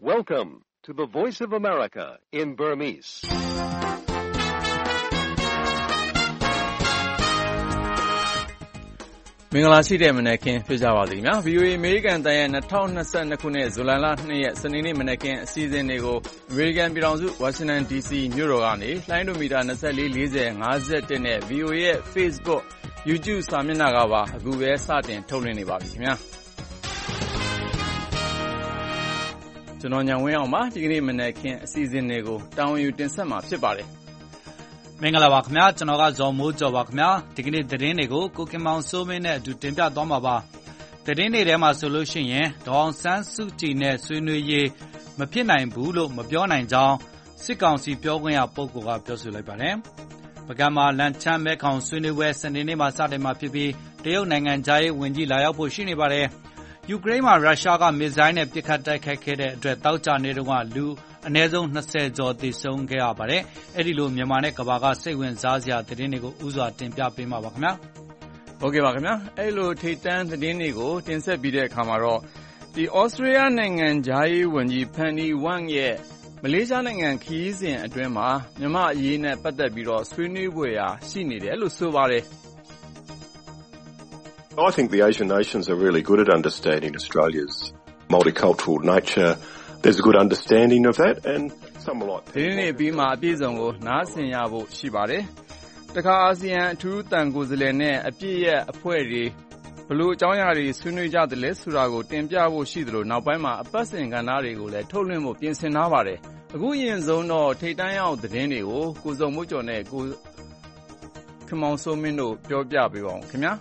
Welcome to the Voice of America in Burmese. ။မင်္ဂလာရှိတဲ့မနက်ခင်းဖြစ်ကြပါစေခင်ဗျာ VOA အမေရိကန်တန်ရဲ့2022ခုနှစ်ဇူလိုင်လ2ရက်စနေနေ့မနက်ခင်းအစီအစဉ်တွေကိုအမေရိကန်ပြည်ထောင်စုဝါရှင်တန် DC မြို့တော်ကနေလှိုင်းဒိုမီတာ24 40 51နဲ့ VOA ရဲ့ Facebook YouTube စာမျက်နှာကပါအခုပဲစတင်ထုတ်လွှင့်နေပါပြီခင်ဗျာကျွန်တော်ညံဝင်းအောင်ပါဒီကနေ့မနက်ခင်းအစီအစဉ်တွေကိုတာဝန်ယူတင်ဆက်မှာဖြစ်ပါတယ်မင်္ဂလာပါခင်ဗျာကျွန်တော်ကဇော်မိုးကျော်ပါခင်ဗျာဒီကနေ့သတင်းတွေကိုကိုကင်မောင်စိုးမင်းနဲ့အတူတင်ပြသွားမှာပါသတင်းတွေထဲမှာဆိုလို့ရှိရင်ဒေါအောင်ဆန်းစုကြည်နဲ့ဆွေးနွေးရေးမဖြစ်နိုင်ဘူးလို့မပြောနိုင်ကြောင်းစစ်ကောင်စီပြောခွင့်ရပုဂ္ဂိုလ်ကပြောဆိုလိုက်ပါတယ်ပကံမှာလန်ချမ်းမဲခေါင်ဆွေးနွေးပွဲစနေနေ့မှာစတင်မှာဖြစ်ပြီးတရုတ်နိုင်ငံသားရေးဝန်ကြီးလာရောက်ဖို့ရှိနေပါတယ်ယူကရိန်းမှာရုရှားကမစ်ဇိုင်းနဲ့ပစ်ခတ်တိုက်ခိုက်ခဲ့တဲ့အတွက်တောက်ကြနေတုန်းကလူအနည်းဆုံး20ကျော်သေဆုံးခဲ့ရပါတယ်။အဲ့ဒီလိုမြန်မာနဲ့ကမ္ဘာကစိတ်ဝင်စားစရာသတင်းတွေကိုဥစွာတင်ပြပေးမှာပါခင်ဗျာ။ဟုတ်ကဲ့ပါခင်ဗျာ။အဲ့လိုထိတ်တန့်သတင်းတွေကိုတင်ဆက်ပြီးတဲ့အခါမှာတော့ဒီဩစတြေးလျနိုင်ငံသားရေးဝန်ကြီးဖန်နီဝမ်ရဲ့မလေးရှားနိုင်ငံခရီးစဉ်အတွင်းမှာမြန်မာအရေးနဲ့ပတ်သက်ပြီးတော့ဆွေးနွေးပွဲရာရှိနေတယ်လို့ဆိုပါတယ်။ I think the Asian nations are really good at understanding Australia's multicultural nature. There's a good understanding of that and some like ဒီနေ့ပြီးမှအပြည့်စုံကိုနားဆင်ရဖို့ရှိပါတယ်။တခါအာဆီယံအထူးတန်ကိုယ်စားလှယ်နဲ့အပြည့်ရဲ့အဖွဲ့တွေဘလို့အကြောင်းအရာတွေဆွေးနွေးကြတယ်လဲဆိုတာကိုတင်ပြဖို့ရှိသလိုနောက်ပိုင်းမှာအပတ်စဉ်ကဏ္ဍတွေကိုလည်းထုတ်လွှင့်ဖို့ပြင်ဆင်ထားပါတယ်။အခုအရင်ဆုံးတော့ထိတ်တန့်ရောက်သတင်းတွေကိုကိုစုံမိုးကျော်နဲ့ကိုခမောင်စိုးမင်းတို့ပြောပြပေးပါဦးခင်ဗျာ။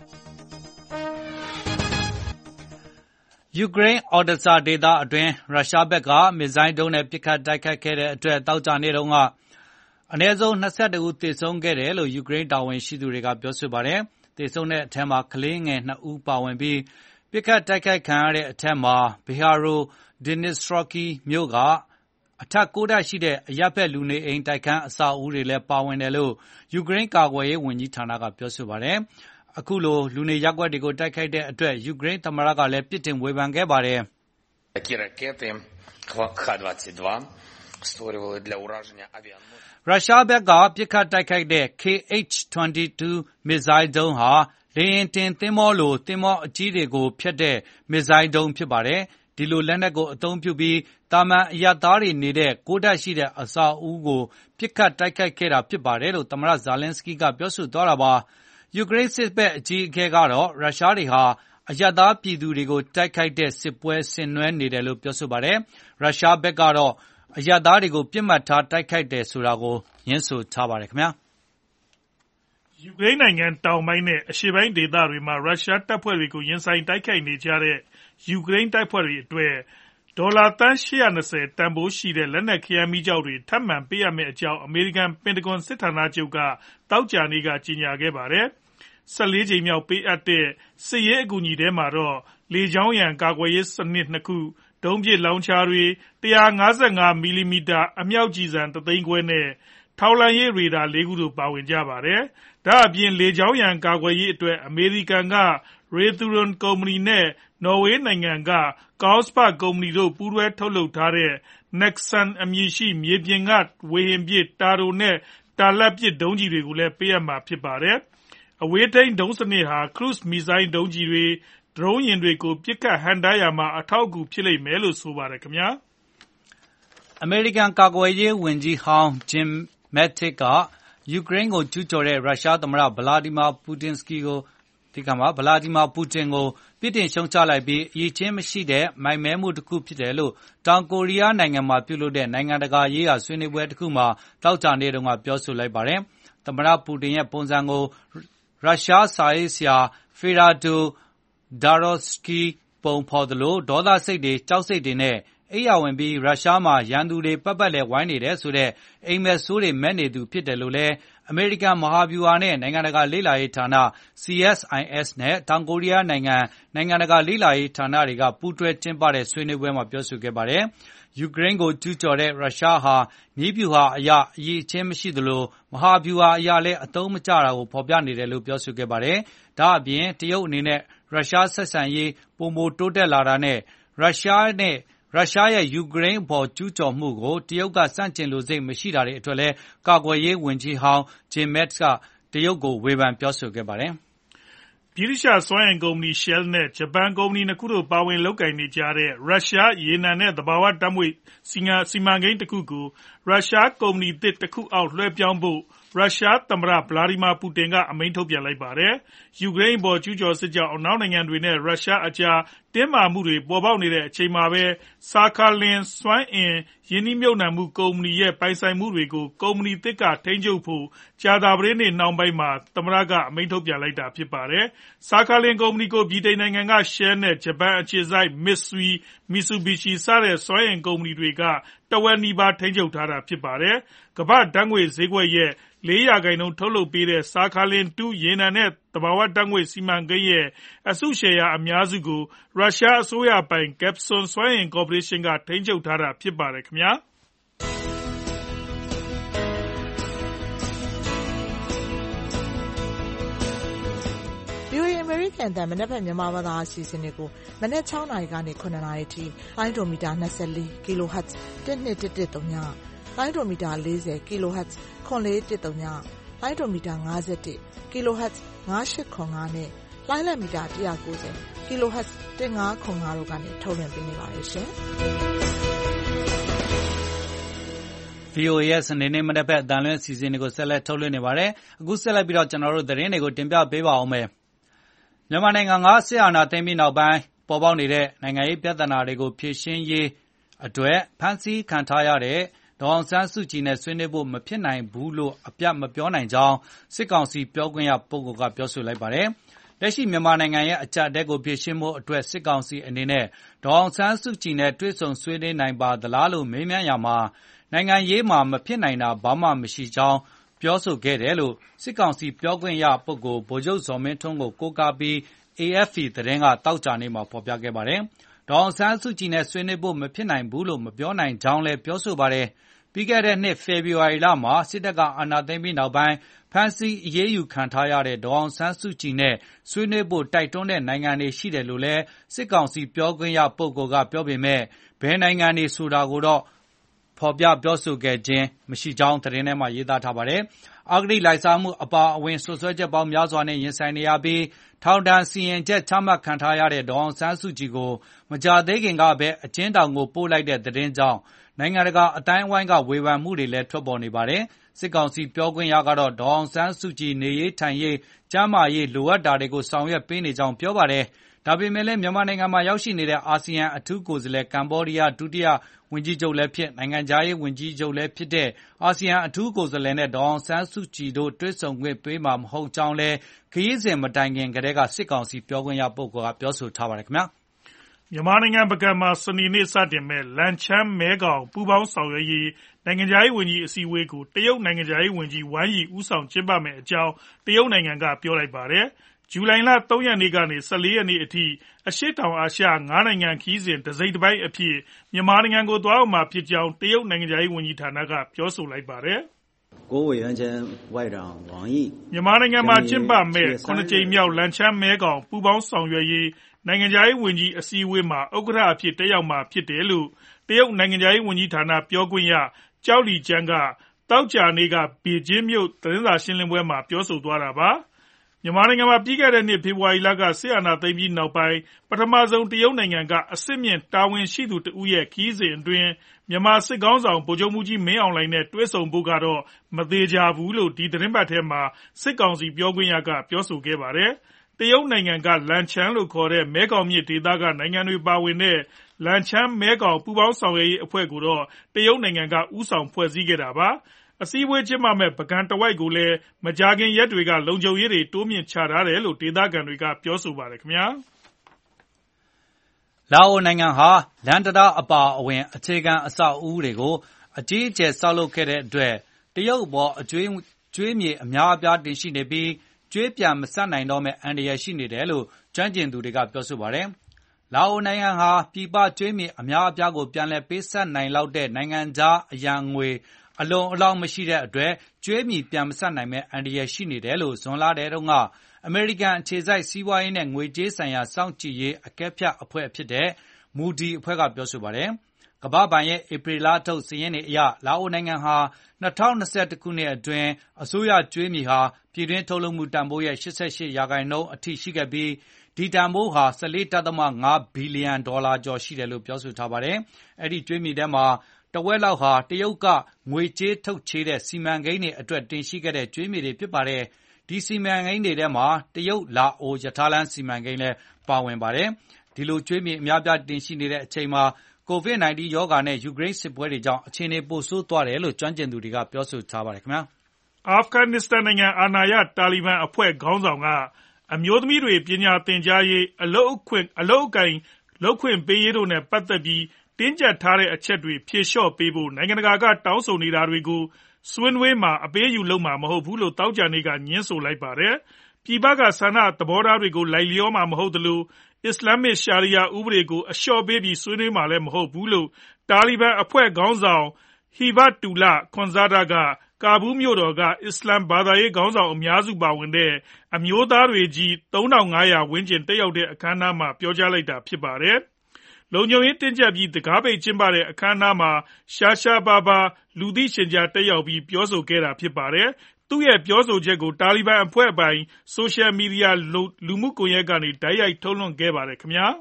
ယူကရိန်းအော်ဒဆာဒေသအတွင်းရုရှားဘက်ကမစ်ဇိုင်းဒုံးနဲ့ပစ်ခတ်တိုက်ခိုက်ခဲ့တဲ့အတွက်တောက်ကြနေတုန်းကအနည်းဆုံး22ဦးသေဆုံးခဲ့တယ်လို့ယူကရိန်းတာဝန်ရှိသူတွေကပြောဆိုပါတယ်။သေဆုံးတဲ့အထက်မှာကလေးငယ်2ဦးပါဝင်ပြီးပစ်ခတ်တိုက်ခိုက်ခံရတဲ့အထက်မှာဘီဟာရိုဒီနစ်စထရကီမြို့ကအထက်9ထပ်ရှိတဲ့အရပ်ဘက်လူနေအိမ်တိုက်ခန်းအဆောက်အဦတွေလည်းပါဝင်တယ်လို့ယူကရိန်းကာကွယ်ရေးဝန်ကြီးဌာနကပြောဆိုပါတယ်။အခုလိုလူနေရပ်ကွက်တွေကိုတိုက်ခိုက်တဲ့အတွက်ယူကရိန်းသမ္မတကလည်းပြစ်တင်ဝေဖန်ခဲ့ပါတယ်။ရုရှားဘက်ကပစ်ခတ်တိုက်ခိုက်တဲ့ KH-22 မစ်ဇိုင်းဒုံးဟာလေယာဉ်တင်သင်္ဘောလိုသင်္ဘောအကြီးတွေကိုဖျက်တဲ့မစ်ဇိုင်းဒုံးဖြစ်ပါတယ်။ဒီလိုလက်နက်ကိုအသုံးပြုပြီးတာမန်အရပ်သားတွေနေတဲ့9ထပ်ရှိတဲ့အဆောက်အဦကိုပစ်ခတ်တိုက်ခိုက်ခဲ့တာဖြစ်ပါတယ်လို့သမ္မတဇာလင်းစကီးကပြောဆိုသွားတာပါ။ယူကရိန်းစစ်ဘက်အကြီးအကဲကတော့ရုရှားတွေဟာအရပ်သားပြည်သူတွေကိုတိုက်ခိုက်တဲ့စစ်ပွဲဆင်နွှဲနေတယ်လို့ပြောဆိုပါတယ်။ရုရှားဘက်ကတော့အရပ်သားတွေကိုပြစ်မှတ်ထားတိုက်ခိုက်တယ်ဆိုတာကိုငြင်းဆိုထားပါတယ်ခင်ဗျာ။ယူကရိန်းနိုင်ငံတောင်ပိုင်းနဲ့အရှေ့ပိုင်းဒေသတွေမှာရုရှားတပ်ဖွဲ့တွေကိုရင်ဆိုင်တိုက်ခိုက်နေကြတဲ့ယူကရိန်းတပ်ဖွဲ့တွေအတွက်ဒေါ်လာသန်း820တန်ဖိုးရှိတဲ့လက်နက်ခဲယမ်းမီးကျောက်တွေထပ်မံပေးအပ်မယ့်အကြောင်းအမေရိကန်ပင်တဂွန်စစ်ဌာနချုပ်ကတောက်ကြနေ့ကကြေညာခဲ့ပါတယ်။14ကြိမ်မြောက်ပေးအပ်တဲ့စစ်ရေးအကူအညီထဲမှာတော့လေကြောင်းရန်ကာကွယ်ရေးစနစ်2ခုဒုံးပစ်လောင်ချာတွေ155မီလီမီတာအမြောက်ကြီးစံ3သိန်းခွဲနဲ့ထောက်လှမ်းရေးရေဒါ4ခုတို့ပါဝင်ကြပါတယ်။ဒါအပြင်လေကြောင်းရန်ကာကွယ်ရေးအတွက်အမေရိကန်ကRaytheon ကုမ္ပဏီနဲ့နော်ဝေနိုင်ငံက Kongsberg ကုမ္ပဏီတို့ပူးတွဲထုတ်လုပ်ထားတဲ့ Nexus အမည်ရှိမြေပြင်ကဝေဟင်ပစ်တာတိုနဲ့တာလတ်ပစ်ဒုံးကျည်တွေကိုလည်းပေးအပ်မှာဖြစ်ပါတယ်။အဝေးထိန်းဒုံးစနစ်ဟာ Cruise မစ်ဇိုင်းဒုံးကျည်တွေဒရုန်းယာဉ်တွေကိုပစ်ခတ်ဟန့်တားရာမှာအထောက်အကူဖြစ်လိမ့်မယ်လို့ဆိုပါတယ်ခင်ဗျာ။အမေရိကန်ကာကွယ်ရေးဝန်ကြီးဟောင်းဂျင်မက်တစ်ကယူကရိန်းကိုကျူးကျော်တဲ့ရုရှားသမ္မတဗလာဒီမာပူတင်ကိုပြစ်တင်ရှုံချလိုက်ပြီးအရေးချင်းမရှိတဲ့မိုင်မဲမှုတစ်ခုဖြစ်တယ်လို့တောင်ကိုရီးယားနိုင်ငံမှာပြုလုပ်တဲ့နိုင်ငံတကာရေးရာဆွေးနွေးပွဲတစ်ခုမှာတောက်ကြနေ့တုန်းကပြောဆိုလိုက်ပါတယ်။သမ္မတပူတင်ရဲ့ပုံစံကိုရုရှားစာရေးဆရာဖေရာဒိုဒါရော့စကီပုံဖော်သလိုဒေါသစိတ်တွေကြောက်စိတ်တွေနဲ့အိယာဝင်ပြီးရုရှားမှာရန်သူတွေပတ်ပတ်လဲဝိုင်းနေတယ်ဆိုတဲ့အိမ်မက်ဆိုးတွေမဲ့နေသူဖြစ်တယ်လို့လည်းအမေရိကန်မဟာဗျူဟာနဲ့နိုင်ငံတကာလေ့လာရေးဌာန CSIS နဲ့တောင်ကိုရီးယားနိုင်ငံတကာလေ့လာရေးဌာနတွေကပူးတွဲကျင်းပတဲ့ဆွေးနွေးပွဲမှာပြောဆိုခဲ့ပါတယ်။ယူကရိန်းကိုကျူးကျော်တဲ့ရုရှားဟာနည်းဗျူဟာအရအရေးချင်းမရှိသလိုမဟာဗျူဟာအရလည်းအသုံးမကျတာကိုဖော်ပြနေတယ်လို့ပြောဆိုခဲ့ပါတယ်။ဒါအပြင်တရုတ်အနေနဲ့ရုရှားဆက်ဆံရေးပိုမိုတိုးတက်လာတာနဲ့ရုရှားနဲ့ရုရှားရဲ့ယူကရိန်းအပေါ်ကျူးကျော်မှုကိုတရုတ်ကစန့်ကျင်လိုစိတ်မရှိတာတွေအတွက်လည်းကာကွယ်ရေးဝန်ကြီးဟောင်း Jim Mattis ကတရုတ်ကိုဝေဖန်ပြောဆိုခဲ့ပါတယ်။ဗြိတိသျှစွမ်းအင်ကုမ္ပဏီ Shell နဲ့ ဂျပန်ကုမ္ပဏီနှစ်ခုတို့ပါဝင်လုပ်ကိုင်နေကြတဲ့ရုရှားရေနံနဲ့သဘာဝဓာတ်ငွေ့စီမံကိန်းတစ်ခုကိုရုရှားကုမ္ပဏီသစ်တစ်ခုအောက်လွှဲပြောင်းဖို့ရုရှားသမ္မတဗလာဒီမာပူတင်ကအမိန့်ထုတ်ပြန်လိုက်ပါတယ်။ ယူကရိန်းအပေါ်ကျူးကျော်စစ်ကြောင့်အနောက်နိုင်ငံတွေနဲ့ရုရှားအကြားတင်းမာမှုတွေပေါ်ပေါက်နေတဲ့အချိန်မှာပဲ Sakhalin စွမ်းအင်ရင်းနှီးမြှုပ်နှံမှုကုမ္ပဏီရဲ့ပိုင်ဆိုင်မှုတွေကိုကုမ္ပဏီသစ်ကထိန်းချုပ်ဖို့ကြာသပတေးနေ့နှောင်းပိုင်းမှာသမ္မတကအမိန့်ထုတ်ပြန်လိုက်တာဖြစ်ပါတယ်။ Sakhalin ကုမ္ပဏီကိုဗြိတိန်နိုင်ငံက Shell နဲ့ဂျပန်အခြေစိုက် Mitsui Mitsubishi စတဲ့စွမ်းအင်ကုမ္ပဏီတွေကတဝက်နီးပါးထိန်းချုပ်ထားတာဖြစ်ပါတယ်။ ကမ္ဘာ့ဓာတ်ငွေ့ဈေးကွက်ရဲ့ 4% ထုတ်လုပ်ပေးတဲ့ Sakhalin 2 ရေနံနဲ့သဘာဝဓာတ်ငွေ့စီမံကိန်းရဲ့အစုရှယ်ယာအများစုကိုရုရှားအစိုးရပိုင် Gazprom စွမ်းအင်ကော်ပိုရေးရှင်းကထိန်းချုပ်ထားတာဖြစ်ပါတယ်ခင်ဗျာ။ VOA အမေရိကန်တန်မနက်ဖြန်မြန်မာဘာသာအစီအစဉ်တွေကိုမနက်6နာရီကနေ9နာရီထိလိုင်းဒိုမီတာ24 kHz 1213ညလိုင်းဒိုမီတာ40 kHz 9410ညလိုင်းဒိုမီတာ51 kHz 9805နဲ့လိုင်းလက်မီတာ190 kHz 1505တို့ကနေထုတ်လွှင့်ပေးနေပါတယ်ရှင်။ VOA ရဲ့စနေနေ့မနက်ဖြန်အတန်လွှင့်အစီအစဉ်တွေကိုဆက်လက်ထုတ်လွှင့်နေပါတယ်။အခုဆက်လက်ပြီးတော့ကျွန်တော်တို့သတင်းတွေကိုတင်ပြပေးပါဦးမယ်။မြန်မာနိုင်ငံကစစ်အာဏာသိမ်းပြီးနောက်ပိုင်းပေါ်ပေါက်နေတဲ့နိုင်ငံရေးပြဿနာတွေကိုဖြေရှင်းရေးအတွက်ဖမ်းဆီးခံထားရတဲ့ဒေါ်အောင်ဆန်းစုကြည်နဲ့ဆွေးနွေးဖို့မဖြစ်နိုင်ဘူးလို့အပြတ်မပြောနိုင်ကြောင်းစစ်ကောင်စီပြောခွင့်ရပုဂ္ဂိုလ်ကပြောဆိုလိုက်ပါတယ်။လက်ရှိမြန်မာနိုင်ငံရဲ့အကြပ်အတည်းကိုဖြေရှင်းဖို့အတွက်စစ်ကောင်စီအနေနဲ့ဒေါ်အောင်ဆန်းစုကြည်နဲ့တွေ့ဆုံဆွေးနွေးနိုင်ပါသလားလို့မေးမြန်းရာမှာနိုင်ငံရေးမှာမဖြစ်နိုင်တာဘာမှမရှိကြောင်းပြောဆိုခဲ့တယ်လို့စစ်ကောင်စီပြောခွင့်ရပုဂ္ဂိုလ်ဗိုလ်ချုပ်ဇော်မင်းထွန်းကိုကိုးကားပြီး AFP သတင်းကတောက်ကြနေမှာဖော်ပြခဲ့ပါတယ်။ဒေါ်အောင်ဆန်းစုကြည်နဲ့ဆွေးနွေးဖို့မဖြစ်နိုင်ဘူးလို့မပြောနိုင်ကြောင်းလည်းပြောဆိုပါတယ်။ပြီးခဲ့တဲ့နှစ်ဖေဖော်ဝါရီလမှာစစ်တပ်ကအာဏာသိမ်းပြီးနောက်ပိုင်းဖမ်းဆီးအရေးယူခံထားရတဲ့ဒေါ်အောင်ဆန်းစုကြည်နဲ့ဆွေးနွေးဖို့တိုက်တွန်းတဲ့နိုင်ငံတွေရှိတယ်လို့လည်းစစ်ကောင်စီပြောခွင့်ရပုဂ္ဂိုလ်ကပြောပေမဲ့ဘယ်နိုင်ငံတွေဆိုတာကိုတော့ဖော်ပြပြောဆိုခဲ့ခြင်းမရှိကြောင်းသတင်းထဲမှာရေးသားထားပါတယ်။အဂတိလိုက်စားမှုအပါအဝင်ဆွဆွဲချက်ပေါင်းများစွာနဲ့ရင်ဆိုင်နေရပြီးထောင်ဒဏ်စီရင်ချက်ချမှတ်ခံထားရတဲ့ဒေါ်အောင်ဆန်းစုကြည်ကိုမကြာသေးခင်ကပဲအကျဉ်းထောင်ကိုပို့လိုက်တဲ့သတင်းကြောင့်နိုင်ငံတကာအတိုင်းအဝိုင်းကဝေဖန်မှုတွေလည်းထွက်ပေါ်နေပါတယ်။စစ်ကောင်စီပြောခွင့်ရကတော့ဒေါ်အောင်ဆန်းစုကြည်နေရေးထိုင်ရေးကျန်းမာရေးလိုအပ်တာတွေကိုဆောင်ရွက်ပေးနေကြောင်းပြောပါတယ်။ဒါပေမဲ့လည်းမြန်မာနိုင်ငံမှာရောက်ရှိနေတဲ့အာဆီယံအထူးကိုယ်စားလှယ်ကမ္ဘောဒီးယားဒုတိယဝန်ကြီးချုပ်လည်းဖြစ်နိုင်ငံခြားရေးဝန်ကြီးချုပ်လည်းဖြစ်တဲ့အာဆီယံအထူးကိုယ်စားလှယ်နဲ့ဒေါ်အောင်ဆန်းစုကြည်တို့တွေ့ဆုံခွင့်ပေးမှာမဟုတ်ကြောင်းလည်းခရီးစဉ်မတိုင်ခင်ကတည်းကစစ်ကောင်စီပြောခွင့်ရပုဂ္ဂိုလ်ကပြောဆိုထားပါတယ်ခင်ဗျာ။မြန်မာနိုင်ငံပုဂံမှာစနေနေ့စတင်မဲ့လန်ချန်းမဲခေါင်ပူးပေါင်းဆောင်ရွက်ရေးနိုင်ငံခြားရေးဝန်ကြီးအစည်းအဝေးကိုတရုတ်နိုင်ငံခြားရေးဝန်ကြီးဝမ်ယီဦးဆောင်ကျင်းပမယ့်အကြောင်းတရုတ်နိုင်ငံကပြောလိုက်ပါတယ်။ဇူလိုင်လ3ရက်နေ့ကနေ14ရက်နေ့အထိအရှေ့တောင်အာရှ9နိုင်ငံခရီးစဉ်တစိမ့်တစ်ပိုင်းအဖြစ်မြန်မာနိုင်ငံကိုသွားရောက်မှာဖြစ်ကြောင်းတရုတ်နိုင်ငံခြားရေးဝန်ကြီးဌာနကပြောဆိုလိုက်ပါတယ်။ကိုဝေယန်ချန်ဝိုင်တောင်ဝမ်ယီမြန်မာနိုင်ငံမှာကျင်းပမဲ့9ကြိမ်မြောက်လန်ချန်းမဲခေါင်ပူးပေါင်းဆောင်ရွက်ရေးနိုင်ငံခြားရေးဝန်ကြီးအစည်းအဝေးမှာဥက္ကဋ္ဌအဖြစ်တက်ရောက်မှာဖြစ်တယ်လို့တရုတ်နိုင်ငံခြားရေးဝန်ကြီးဌာနပြောခွင့်ရကျောက်လီကျန်းကတောက်ကြနေ့ကဘေကျင်းမြို့သတင်းစာရှင်းလင်းပွဲမှာပြောဆိုသွားတာပါ။မြန်မာနိုင်ငံမှာပြီးခဲ့တဲ့နှစ်ဖေဖော်ဝါရီလကစစ်အာဏာသိမ်းပြီးနောက်ပိုင်းပထမဆုံးတရုတ်နိုင်ငံကအစစ်မြင့်တာဝန်ရှိသူတဦးရဲ့ခရီးစဉ်အတွင်းမြန်မာစစ်ကောင်းဆောင်ဗိုလ်ချုပ်မှုကြီးမင်းအောင်လှိုင်နဲ့တွေ့ဆုံဖို့ကတော့မသေးကြဘူးလို့ဒီသတင်းပတ်ထဲမှာစစ်ကောင်စီပြောခွင့်ရကပြောဆိုခဲ့ပါတယ်။တရုတ်နိုင်ငံကလန်ချန်းလို့ခေါ်တဲ့မဲခေါင်မြစ်ဒေသကနိုင်ငံတွေပါဝင်တဲ့လန်ချန်းမဲခေါင်ပူးပေါင်းဆောင်ရွက်ရေးအဖွဲ့ကိုတော့တရုတ်နိုင်ငံကဦးဆောင်ဖွဲ့စည်းခဲ့တာပါ။အစည်းအဝေးကျင်းပမဲ့ပုဂံတဝိုက်ကိုလည်းမကြာခင်ရက်တွေကလုံခြုံရေးတွေတိုးမြှင့်ချထားတယ်လို့ဒေသခံတွေကပြောဆိုပါတယ်ခင်ဗျာ။လာအိုနိုင်ငံဟာလန်တရာအပါအဝင်အခြေခံအဆောက်အဦတွေကိုအကြီးအကျယ်ဆောက်လုပ်ခဲ့တဲ့အတွက်တရုတ်ဘော်အကျွေးမြေအများအပြားတင်ရှိနေပြီးကျွေးပြန်မဆပ်နိုင်တော့မဲ့အန္တရာယ်ရှိနေတယ်လို့ကျွမ်းကျင်သူတွေကပြောဆိုပါတယ်။လာအိုနိုင်ငံဟာပြည်ပကျွေးမြေအများအပြားကိုပြန်လည်ပေးဆပ်နိုင်လောက်တဲ့နိုင်ငံခြားအရန်ငွေအလုံအလောက်မရှိတဲ့အတွက်ကျွေးမြေပြန်မဆပ်နိုင်မဲ့အန္တရာယ်ရှိနေတယ်လို့ဇွန်လထဲတုန်းကအမေရိကန်အခြေစိုက်စီးပွားရေးနဲ့ငွေကြေးဆိုင်ရာစောင့်ကြည့်ရေးအကဲဖြတ်အဖွဲ့ဖြစ်တဲ့မူဒီအဖွဲ့ကပြောဆိုပါတယ်။ကမ္ဘာ့ဘဏ်ရဲ့ဧပြီလထုတ်စာရင်းတွေအရလာအိုနိုင်ငံဟာ2021ခုနှစ်အတွင်းအစိုးရကြွေးမြီဟာပြည်တွင်းထုတ်လုပ်မှုတန်ဖိုးရဲ့88%အထိရှိခဲ့ပြီးဒီတန်ဖိုးဟာ 14.5 ဘီလီယံဒေါ်လာကျော်ရှိတယ်လို့ပြောဆိုထားပါတယ်။အဲ့ဒီကြွေးမြီထဲမှာတဝက်လောက်ဟာတရုတ်ကငွေကြေးထုတ်ချေးတဲ့စီမံကိန်းတွေအတွက်တင်ရှိခဲ့တဲ့ကြွေးမြီတွေဖြစ်ပါတယ်။ဒီစီမံကိန်းတွေထဲမှာတရုတ်လာအိုရထားလမ်းစီမံကိန်းလည်းပါဝင်ပါတယ်။ဒီလိုကြွေးမြီအများပြတင်ရှိနေတဲ့အချိန်မှာCOVID-19 ရောဂါနဲ့ယူကရိန်းစစ်ပွဲတွေကြောင့်အခြေအနေပိုဆိုးသွားတယ်လို့ကျွမ်းကျင်သူတွေကပြောဆိုထားပါတယ်ခင်ဗျာ။အာဖဂန်နစ္စတန်နိုင်ငံအာဏာရတာလီဘန်အဖွဲ့ခေါင်းဆောင်ကအမျိုးသမီးတွေပညာသင်ကြားရေးအလုပ်အကိုင်လုပ်ခွင့်ပေးရေးတို့နဲ့ပတ်သက်ပြီးတင်းကျပ်ထားတဲ့အချက်တွေဖြေလျှော့ပေးဖို့နိုင်ငံတကာကတောင်းဆိုနေတာတွေကိုဆွေးနွေးမှာအပေးအယူလုပ်မှာမဟုတ်ဘူးလို့သောကြာနေ့ကညှင်းဆိုလိုက်ပါတယ်။ပြည်ပကဆန္ဒသဘောထားတွေကိုလိုက်လျောမှာမဟုတ်သလိုအစ္စလာမစ်ရှာရီယာဥပဒေကိုအလျှော့ပေးပြီးဆွေးနွေးမှာလည်းမဟုတ်ဘူးလို့တာလီဘန်အဖွဲ့ခေါင်းဆောင်ဟီဘတ်တူလာခွန်ဇာဒါကကာဘူးမြို့တော်ကအစ္စလာမ်ဘာသာရေးခေါင်းဆောင်အများစုပါဝင်တဲ့အမျိုးသားတွေကြီး3500ဝန်းကျင်တက်ရောက်တဲ့အခမ်းအနားမှာပြောကြားလိုက်တာဖြစ်ပါတယ်။လုံခြုံရေးတင်းကျပ်ပြီးတကားပိတ်ကျင်းပတဲ့အခမ်းအနားမှာရှာဘာဘာလူသိရှင်ကြားတက်ရောက်ပြီးပြောဆိုခဲ့တာဖြစ်ပါတယ်။သူ့ရဲ့ပြောဆိုချက်ကိုတာလီဘန်အဖွဲ့ပိုင်ဆိုရှယ်မီဒီယာလူမှုကွန်ရက်ကနေတိုက်ရိုက်ထုတ်လွှင့်ခဲ့ပါတယ်ခင်ဗျာ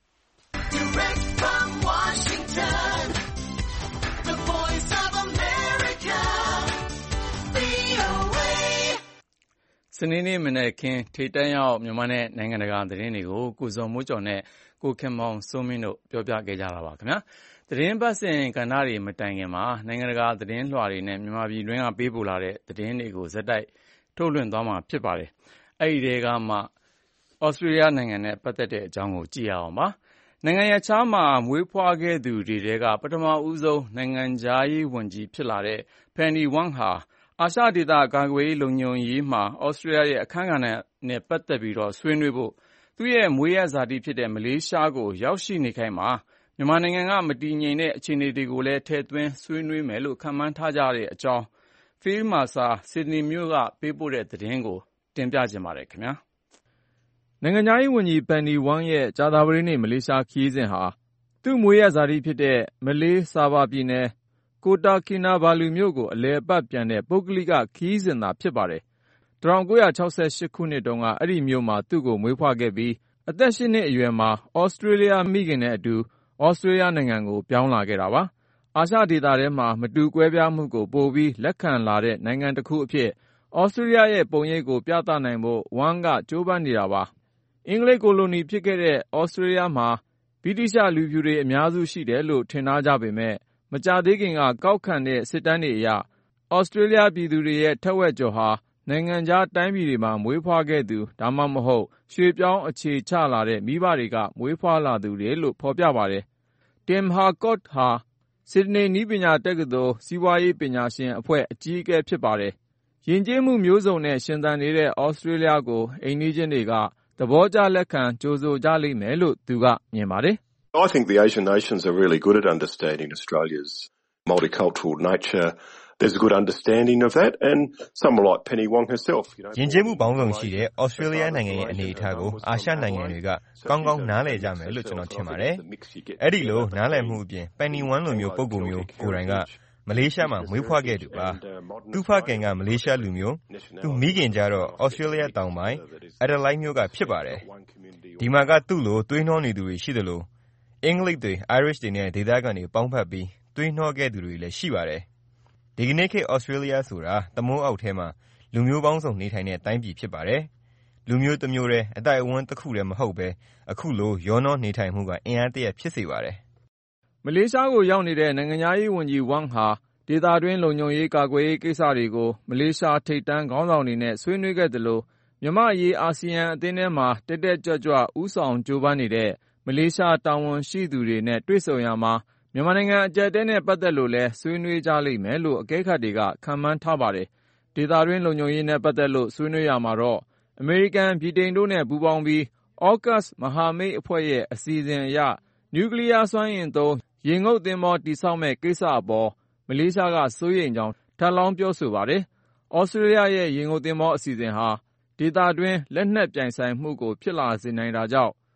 စနေနေ့မနက်ခင်းထိပ်တန်းရောက်မြန်မာနဲ့နိုင်ငံတကာသတင်းတွေကိုကိုဇော်မိုးကျော်နဲ့ကိုခင်မောင်စိုးမင်းတို့ပြောပြခဲ့ကြတာပါခင်ဗျာသတင်းပတ်စဉ်ကဏ္ဍတွေမတိုင်ခင်မှာနိုင်ငံတကာသတင်းလွှာတွေနဲ့မြန်မာပြည်တွင်းကပေးပို့လာတဲ့သတင်းတွေကိုဇက်တိုက်ထုတ်လွှင့်သွားမှာဖြစ်ပါတယ်အဲ့ဒီတဲကမှဩစတြေးလျနိုင်ငံနဲ့ပတ်သက်တဲ့အကြောင်းကိုကြည့်ရအောင်ပါနိုင်ငံခြားမှာမွေးဖွားခဲ့သူတွေတဲကပထမဦးဆုံးနိုင်ငံခြားရေးဝန်ကြီးဖြစ်လာတဲ့ Penny Wong ဟာအာရှဒေသကာကွယ်ရေးလုံခြုံရေးမှာဩစတြေးလျရဲ့အခမ်းကဏ္ဍနဲ့ပတ်သက်ပြီးဆွေးနွေးဖို့သူ့ရဲ့မွေးရဇာတိဖြစ်တဲ့မလေးရှားကိုရောက်ရှိနေခိုင်းမှာမြန်မာနိုင်ငံကမတည်ငြိမ်တဲ့အခြေအနေတွေကိုလည်းထည့်သွင်းဆွေးနွေးမယ်လို့ခန့်မှန်းထားကြတဲ့အကြောင်း Phil Mercer ဆစ်ဒနီမြို့ကပေးပို့တဲ့သတင်းကိုတင်ပြချင်ပါတယ်ခင်ဗျာနိုင်ငံခြားရေးဝန်ကြီး Penny Wong ရဲ့ကြာသပတေးနေ့မလေးရှားခရီးစဉ်ဟာသူ့မွေးရဇာတိဖြစ်တဲ့မလေးဆာဘာပြည်နယ်Kota Kinabalu မြို့ကိုအလည်အပတ်ပြန်တဲ့ပုဂ္ဂလိကခရီးစဉ်သာဖြစ်ပါတယ်1968ခုနှစ်တုန်းကအဲ့ဒီမြို့မှာသူ့ကိုမွေးဖွားခဲ့ပြီးအသက်8နှစ်အရွယ်မှာဩစတြေးလျမိခင်နဲ့အတူဩစတြေးလျနိုင်ငံကိုပြောင်းလာခဲ့တာပါအာရှဒေသထဲမှာမတူကွဲပြားမှုကိုပိုပြီးလက်ခံလာတဲ့နိုင်ငံတစ်ခုအဖြစ်ဩစတြေးလျရဲ့ပုံရိပ်ကိုပြသနိုင်ဖို့ဝမ်ကကြိုးပမ်းနေတာပါအင်္ဂလိပ်ကိုလိုနီဖြစ်ခဲ့တဲ့ဩစတြေးလျမှာဗြိတိရှလူဖြူတွေအများစုရှိတယ်လို့ထင်ထားကြပေမဲ့မကြာသေးခင်ကကောက်ခံတဲ့စစ်တမ်းတွေအရဩစတြေးလျပြည်သူတွေရဲ့ထက်ဝက်ကျော်ဟာနိုင်ငံခြားတိုင်းပြည်တွေမှာမွေးဖွားခဲ့သူဒါမှမဟုတ်ရွှေ့ပြောင်းအခြေချလာတဲ့မိဘတွေကမွေးဖွားလာသူတွေလို့ဖော်ပြပါတယ်။ Tim Harcourt ဟာဆစ်ဒနီနည်းပညာတက္ကသိုလ်စီးပွားရေးပညာရှင်အဖွဲ့အကြီးအကဲဖြစ်ပါတယ်။ယဉ်ကျေးမှုမျိုးစုံနဲ့ရှင်သန်နေတဲ့ဩစတြေးလျကိုအိမ်နီးချင်းတွေကသဘောကျလက်ခံကြိုဆိုကြလိမ့်မယ်လို့သူကမြင်ပါတယ်။ I think the Asian nations are really good at understanding Australia's multicultural nature. There's a good understanding of that, and someone like Penny Wong herself, you know. ယဉ်ကျေးမှုပေါင်းစုံရှိတဲ့ဩစတြေးလျနိုင်ငံရဲ့အနေအထားကိုအာရှနိုင်ငံတွေကကောင်းကောင်းနားလည်ကြမယ်လို့ကျွန်တော်ထင်ပါတယ်။အဲ့ဒီလိုနားလည်မှုအပြင် Penny Wong လိုမျိုးပုံမျိုးကိုယ်တိုင်ကမလေးရှားမှာမွေးဖွားခဲ့သူပါ။သူ့ဖခင်ကမလေးရှားလူမျိုး၊သူမိခင်ကြတော့ဩစတြေးလျတောင်ပိုင်း Adelaide မြို့ကဖြစ်ပါတယ်။ဒီမှာကသူ့လိုသွေးနှောနေသူတွေရှိသလိုအင်္ဂလိပ်တွေ Irish တွေနဲ့ဒေသခံတွေပေါင်းဖက်ပြီးသွေးနှောခဲ့သူတွေလည်းရှိပါတယ်။ဒီကနေ့ခေတ်ဩစတြေးလျဆိုတာသမုန်းအောက်ထဲမှာလူမျိုးပေါင်းစုံနေထိုင်တဲ့တိုင်းပြည်ဖြစ်ပါတယ်။လူမျိုးတစ်မျိုးတည်းအတိုက်အဝန်းတစ်ခုတည်းမဟုတ်ပဲအခုလိုရောနှောနေထိုင်မှုကအင်အားတရဖြစ်စေပါတယ်။မလေးရှားကိုရောက်နေတဲ့နိုင်ငံသားရေးဝန်ကြီးဝမ်ဟာဒေသတွင်းလုံခြုံရေးကာကွယ်ရေးကိစ္စတွေကိုမလေးရှားထိပ်တန်းခေါင်းဆောင်တွေနဲ့ဆွေးနွေးခဲ့သလိုမြန်မာရေးအာဆီယံအသင်းထဲမှာတက်တက်ကြွကြွဦးဆောင်ကြိုးပမ်းနေတဲ့မလေးရှားတာဝန်ရှိသူတွေနဲ့တွေ့ဆုံရမှာမြန်မာနိုင်ငံအကြက်တဲနဲ့ပတ်သက်လို့လဲဆွေးနွေးကြလိမ့်မယ်လို့အကဲခတ်တွေကခန့်မှန်းထားပါတယ်။ဒေသတွင်းလုံခြုံရေးနဲ့ပတ်သက်လို့ဆွေးနွေးရမှာတော့အမေရိကန်ဗြိတိန်တို့နဲ့ပူးပေါင်းပြီးအောဂတ်စ်မဟာမိတ်အဖွဲ့ရဲ့အစီအစဉ်အရနျူကလ িয়ার စွမ်းအင်သုံးရေငုပ်သင်္ဘောတည်ဆောက်မဲ့ကိစ္စအပေါ်မလေးရှားကစိုးရိမ်ကြောင်းထပ်လောင်းပြောဆိုပါတယ်။ဩစတြေးလျရဲ့ရေငုပ်သင်္ဘောအစီအစဉ်ဟာဒေသတွင်းလက်နက်ပြိုင်ဆိုင်မှုကိုဖြစ်လာစေနိုင်တာကြောင့်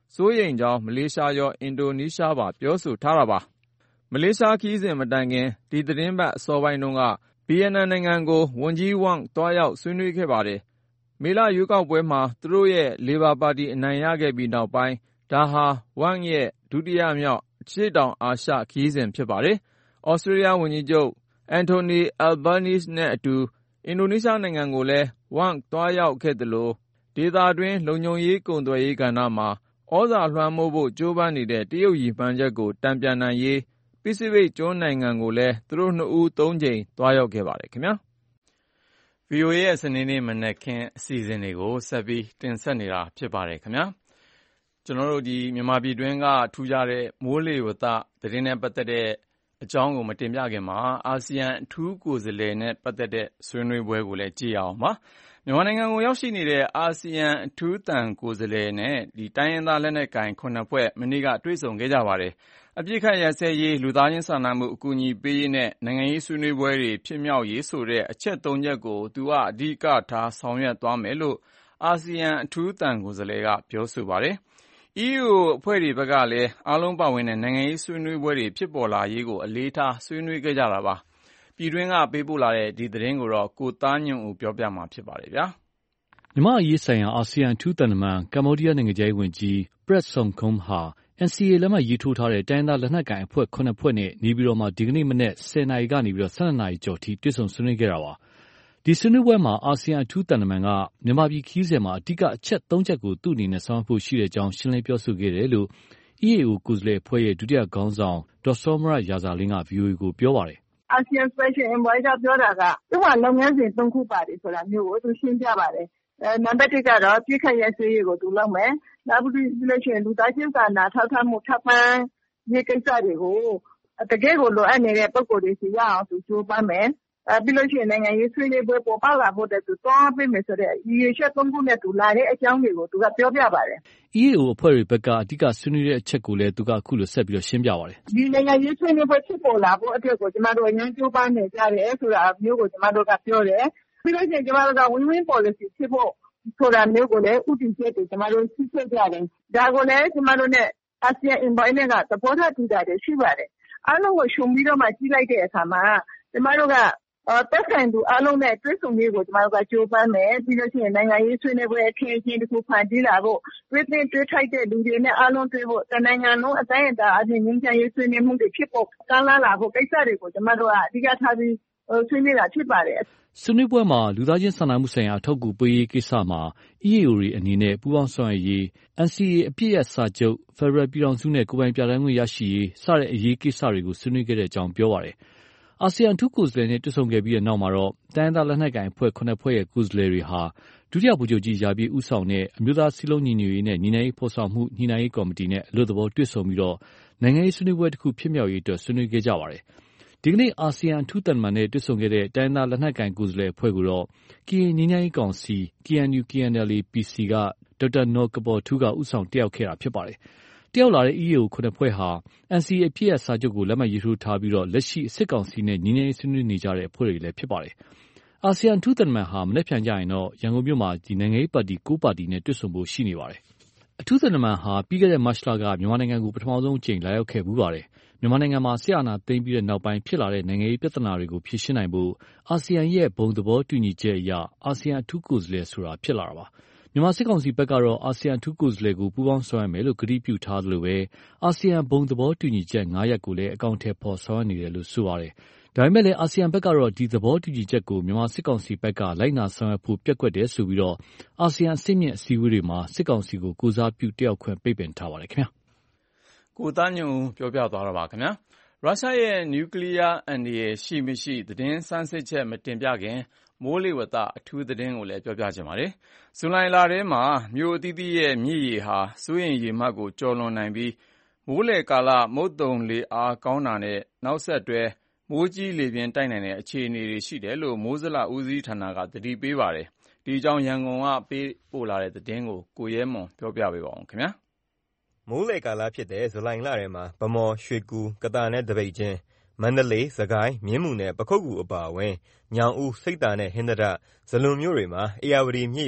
စိုးရိမ်ကြောင်းမလေးရှားရောအင်ဒိုနီးရှားပါပြောဆိုထားတာပါမလေးရှားခရီးစဉ်မတိုင်ခင်ဒီသတင်းပတ်အစောပိုင်းတုန်းကဗီယက်နမ်နိုင်ငံကိုဝန်ကြီးဝမ်တွားရောက်ဆွေးနွေးခဲ့ပါတယ်မေလရွေးကောက်ပွဲမှာသူတို့ရဲ့လေဘာပါတီအနိုင်ရခဲ့ပြီးနောက်ပိုင်းဒါဟာဝမ်ရဲ့ဒုတိယမြောက်အရှေ့တောင်အာရှခရီးစဉ်ဖြစ်ပါတယ်ဩစတြေးလျဝန်ကြီးချုပ်အန်တိုနီအယ်ဘာနီးစ်နဲ့အတူအင်ဒိုနီးရှားနိုင်ငံကိုလည်းဝမ်တွားရောက်ခဲ့သလိုဒေသတွင်းလုံခြုံရေးကုန်သွယ်ရေးကဏ္ဍမှာဩဇာလွှမ်းမိုးဖို့ကြိုးပမ်းနေတဲ့တရုတ်ရည်မှန်းချက်ကိုတံပြန်နိုင်ရေးပစိဖိတ်ကျွန်းနိုင်ငံကိုလည်းသူတို့နှစ်ဦး၃ကြိမ်တွားရောက်ခဲ့ပါတယ်ခင်ဗျာ VOA ရဲ့စနေနေ့မနက်ခင်းအစီအစဉ်တွေကိုဆက်ပြီးတင်ဆက်နေတာဖြစ်ပါတယ်ခင်ဗျာကျွန်တော်တို့မြန်မာပြည်တွင်းကထူးခြားတဲ့မိုးလေဝသသတင်းနဲ့ပတ်သက်တဲ့အကြောင်းကိုမတင်ပြခင်မှာအာဆီယံအထူးကိုယ်စားလှယ်နဲ့ပတ်သက်တဲ့ဆွေးနွေးပွဲကိုလည်းကြည့်ရအောင်ပါမြန်မာနိုင်ငံကိုရောက်ရှိနေတဲ့အာဆီယံအထူးကိုယ်စားလှယ်နဲ့တိုင်းရင်းသားလက်နက်ကိုင်9ဖွဲ့မနေ့ကတွေ့ဆုံခဲ့ကြပါတယ်အပြစ်ခတ်ရပ်စဲရေးလူသားချင်းစာနာမှုအကူအညီပေးရေးနဲ့နိုင်ငံရေးဆွေးနွေးပွဲတွေဖြစ်မြောက်ရေးဆိုတဲ့အချက်၃ချက်ကိုသူကအဓိကထားဆောင်ရွက်သွားမယ်လို့အာဆီယံအထူးကိုယ်စားလှယ်ကပြောဆိုပါတယ်EU အဖွဲ့တွေဘက်ကလည်းအားလုံးပါဝင်တဲ့နိုင်ငံရေးဆွေးနွေးပွဲတွေဖြစ်ပေါ်လာရေးကိုအလေးထားဆွေးနွေးခဲ့ကြတာပါပြည်တွင်းကပေးပို့လာတဲ့ဒီသတင်းကိုတော့ကိုသားညွန့်ဦးပြောပြမှာဖြစ်ပါတယ်ဗျာမြန်မာအရေးဆိုင်ရာအာဆီယံအထူးသံတမန်ကမ္ဘောဒီးယားနိုင်ငံသားဝန်ကြီး Prak Sokhonn ဟာ NCA လက်မှတ်ရေးထိုးထားတဲ့တိုင်းသားလက်နက်ကိုင်အဖွဲ့9ဖွဲ့နဲ့နေပြည်တော်မှာဒီကနေ့မနက်10နာရီကနေ12နာရီကျော်ထိတွေ့ဆုံဆွေးနွေးခဲ့တာပါဒီဆွေးနွေးပွဲမှာအာဆီယံအထူးသံတမန်ကမြန်မာပြည်ခီးစဉ်မှာအဓိကအချက်၃ချက်ကိုသူ့အနေနဲ့ဆောင်ရွက်ဖို့ရှိတဲ့အကြောင်းရှင်းလင်းပြောဆိုခဲ့တယ်လို့ EAO ကိုယ်စားလှယ်အဖွဲ့ရဲ့ဒုတိယခေါင်းဆောင်ဒေါ်စောမရရာဇာလင်းက VOA ကိုပြောပါတယ်အာဆီယံ Special Envoy ကပြောတာကသူ့မှာလုပ်ငန်းစဉ်၃ခုပါတယ်ဆိုတာမျိုးကိုသူရှင်းပြပါတယ်နံပါတ်1ကတော့ပြစ်ခတ်ရဲဆွေးရေးကိုသူလုပ်မယ်နောက်ပြီးလို့ရှိရင်လူသားချင်းစာနာထောက်ထားမှုထောက်ပံ့ရေးကိစ္စတွေကိုတကယ်ကိုလိုအပ်နေတဲ့ပုံကိုယ်တွေစီရအောင်သူကြိုးပမ်းမယ်ပြီးလို့ရှိရင်နိုင်ငံရေးဆွေးနွေးပွဲပေါ်ပေါက်လာဖို့တည်းသူတွန်းပေးမယ်ဆိုတဲ့ရည်ရွယ်ချက်၃ခုနဲ့သူလာတဲ့အကြောင်းတွေကိုသူကပြောပြပါတယ် EAO အဖွဲ့တွေဘက်ကအဓိကဆွေးနွေးတဲ့အချက်ကိုလည်းသူကအခုလိုဆက်ပြီးရှင်းပြပါတယ်ဒီနိုင်ငံရေးဆွေးနွေးပွဲဖြစ်ပေါ်လာဖို့အတွက်ကိုကျမတို့အရင်ကြိုးပမ်းနေကြတယ်ဆိုတာမျိုးကိုကျမတို့ကပြောတယ်ပြီးလို့ရှိရင်ကျမတို့က win-win policy ဖြစ်ဖို့ဆိုတာမျိုးကိုလည်းဥတည်ချက်တွေကျမတို့သိခဲ့ကြတယ်ဒါကိုလည်းကျမတို့နဲ့အာဆီယံ envoy နဲ့ကသဘောထားတူတာတွေရှိပါတယ်အားလုံးကိုရှုံပြီးတော့မှကြီးလိုက်တဲ့အခါမှာကျမတို့ကတက်ဆိုင်သူအားလုံးနဲ့တွေ့ဆုံရေးကိုကျမတို့ကကြိုးပမ်းမယ်ပြီးလို့ရှိရင်နိုင်ငံရေးဆွေးနွေးပွဲအခင်းအကျင်းတစ်ခုဖန်တီးလာဖို့တွေ့ထိုက်တဲ့လူတွေနဲ့အားလုံးတွေ့ဖို့တနိုင်ငံလုံးအတိုင်းအတာအပြင်ငြိမ်းချမ်းရေးဆွေးနွေးမှုတွေဖြစ်ဖို့ကမ်းလှမ်းလာဖို့ကိစ္စတွေကိုကျမတို့ကအဓိကထားပြီးဆွေးနွေးတာဖြစ်ပါတယ်ဆွေးနွေးပွဲမှာလူသားချင်းစာနာမှုဆိုင်ရာအထောက်အကူပေးရေးကိစ္စမှာ EAO တွေအနေနဲ့ပူးပေါင်းဆောင်ရွက်ရေး NCA အပြည့်အစာချုပ်ဖက်ဒရယ်ပြည်ထောင်စုနဲ့ကိုယ်ပိုင်ပြဌာန်းခွင့်ရရှိရေးစတဲ့အရေးကိစ္စတွေကိုဆွေးနွေးခဲ့တဲ့အကြောင်းပြောပါတယ်အာဆီယံအထူးကိုယ်စားလှယ်နဲ့တွေ့ဆုံခဲ့ပြီးတဲ့နောက်မှာတော့တိုင်းဒေသလက်နက်ကိုင်အဖွဲ့9ဖွဲ့ရဲ့ကိုယ်စားလှယ်တွေဟာဒုတိယဗိုလ်ချုပ်ကြီးရာပြည့်ဦးဆောင်တဲ့အမျိုးသားစည်းလုံးညီညွတ်ရေးနဲ့ညီနိုင်ရေးဖော်ဆောင်မှုညီနိုင်ရေးကော်မတီနဲ့အလို့သဘောတွေ့ဆုံပြီးတော့နိုင်ငံရေးဆွေးနွေးပွဲတစ်ခုဖြစ်မြောက်ရေးအတွက်ဆွေးနွေးခဲ့ကြပါတယ်ဒီကနေ့အာဆီယံအထူးသံတမန်နဲ့တွေ့ဆုံခဲ့တဲ့တိုင်းဒေသလက်နက်ကိုင်ကိုယ်စားလှယ်အဖွဲ့ကိုတော့ကရင်ညီနိုင်ရေးကောင်စီ KNU/KNLA-PC ကဒေါက်တာနော်ကပေါ်ထူးကဦးဆောင်တက်ရောက်ခဲ့တာဖြစ်ပါတယ်တက်ရောက်လာတဲ့ EAO 9ဖွဲ့ဟာ NCA အပြည့်အစာချုပ်ကိုလက်မှတ်ရေးထိုးထားပြီးတော့လက်ရှိစစ်ကောင်စီနဲ့ညီနိုင်ရေးဆွေးနွေးနေကြတဲ့အဖွဲ့တွေလည်းဖြစ်ပါတယ်အာဆီယံအထူးသံတမန်ဟာမနေ့ပြန်ကြရင်တော့ရန်ကုန်မြို့မှာနိုင်ငံရေးပါတီ9ပါတီနဲ့တွေ့ဆုံဖို့ရှိနေပါတယ်အထူးသံတမန်ဟာပြီးခဲ့တဲ့မတ်လကမြန်မာနိုင်ငံကိုပထမဆုံးအကြိမ်လာရောက်ခဲ့ဘူးပါတယ်မြန်မာနိုင်ငံမှာစစ်အာဏာသိမ်းပြီးတဲ့နောက်ပိုင်းဖြစ်လာတဲ့နိုင်ငံရေးပြဿနာတွေကိုဖြေရှင်းနိုင်ဖို့အာဆီယံရဲ့ဘုံသဘောတူညီချက်အရအာဆီယံအထူးကိုယ်စားလှယ်ဆိုတာဖြစ်လာတာပါမြန်မာစစ်ကောင်စီဘက်ကတော့အာဆီယံအထူးကိုယ်စားလှယ်ကိုပူးပေါင်းဆောင်ရွက်မယ်လို့ကတိပြုထားသလိုပဲအာဆီယံဘုံသဘောတူညီချက်9ရပ်ကိုလည်းအကောင့်ထဲပေါ်ဆောင်ရွက်နေတယ်လို့ဆိုပါတယ်ဒါပေမဲ့လည်းအာဆီယံဘက်ကတော့ဒီသဘောတူညီချက်ကိုမြန်မာစစ်ကောင်စီဘက်ကလိုက်နာဆောင်ရွက်ဖို့ပျက်ကွက်တယ်ဆိုပြီးတော့အာဆီယံအဆင့်မြင့်အစည်းအဝေးတွေမှာစစ်ကောင်စီကိုကိုစားပြုတက်ရောက်ခွင့်ပိတ်ပင်ထားပါတယ်ခင်ဗျာကိုသားညွန့်ပြောပြသွားတာပါခင်ဗျာရုရှားရဲ့နျူကလ িয়ার အန္တရာယ်ရှိမရှိသတင်းစမ်းစစ်ချက်မတင်ပြခင်မိုးလေဝသအထူးသတင်းကိုလည်းပြောပြချင်ပါတယ်ဇူလိုင်လထဲမှာမြို့အသီးသီးရဲ့မြစ်ရေဟာစိုးရိမ်ရေမှတ်ကိုကျော်လွန်နိုင်ပြီးမိုးလေကာလမုတ်တုံလေအားကောင်းတာနဲ့နောက်ဆက်တွဲမိုးကြီးလေပြင်းတိုက်နိုင်တဲ့အခြေအနေတွေရှိတယ်လို့မိုးဇလဦးစီးဌာနကသတိပေးပါတယ်ဒီအကြောင်းရန်ကုန်ကပေးပို့လာတဲ့သတင်းကိုကိုရဲမွန်ပြောပြပေးပါဦးခင်ဗျာမိုးလေကာလဖြစ်တဲ့ဇူလိုင်လထဲမှာဗမော်ရွှေကူကသာနဲ့တပိတ်ချင်းမန္တလေးစကိုင်းမြင်းမူနဲ့ပခုက္ကူအပါအဝင်ညောင်ဦးစိတ်တာနဲ့ဟင်္သာတဇလွန်မြို့တွေမှာအေယာဝတီမြစ်ရေ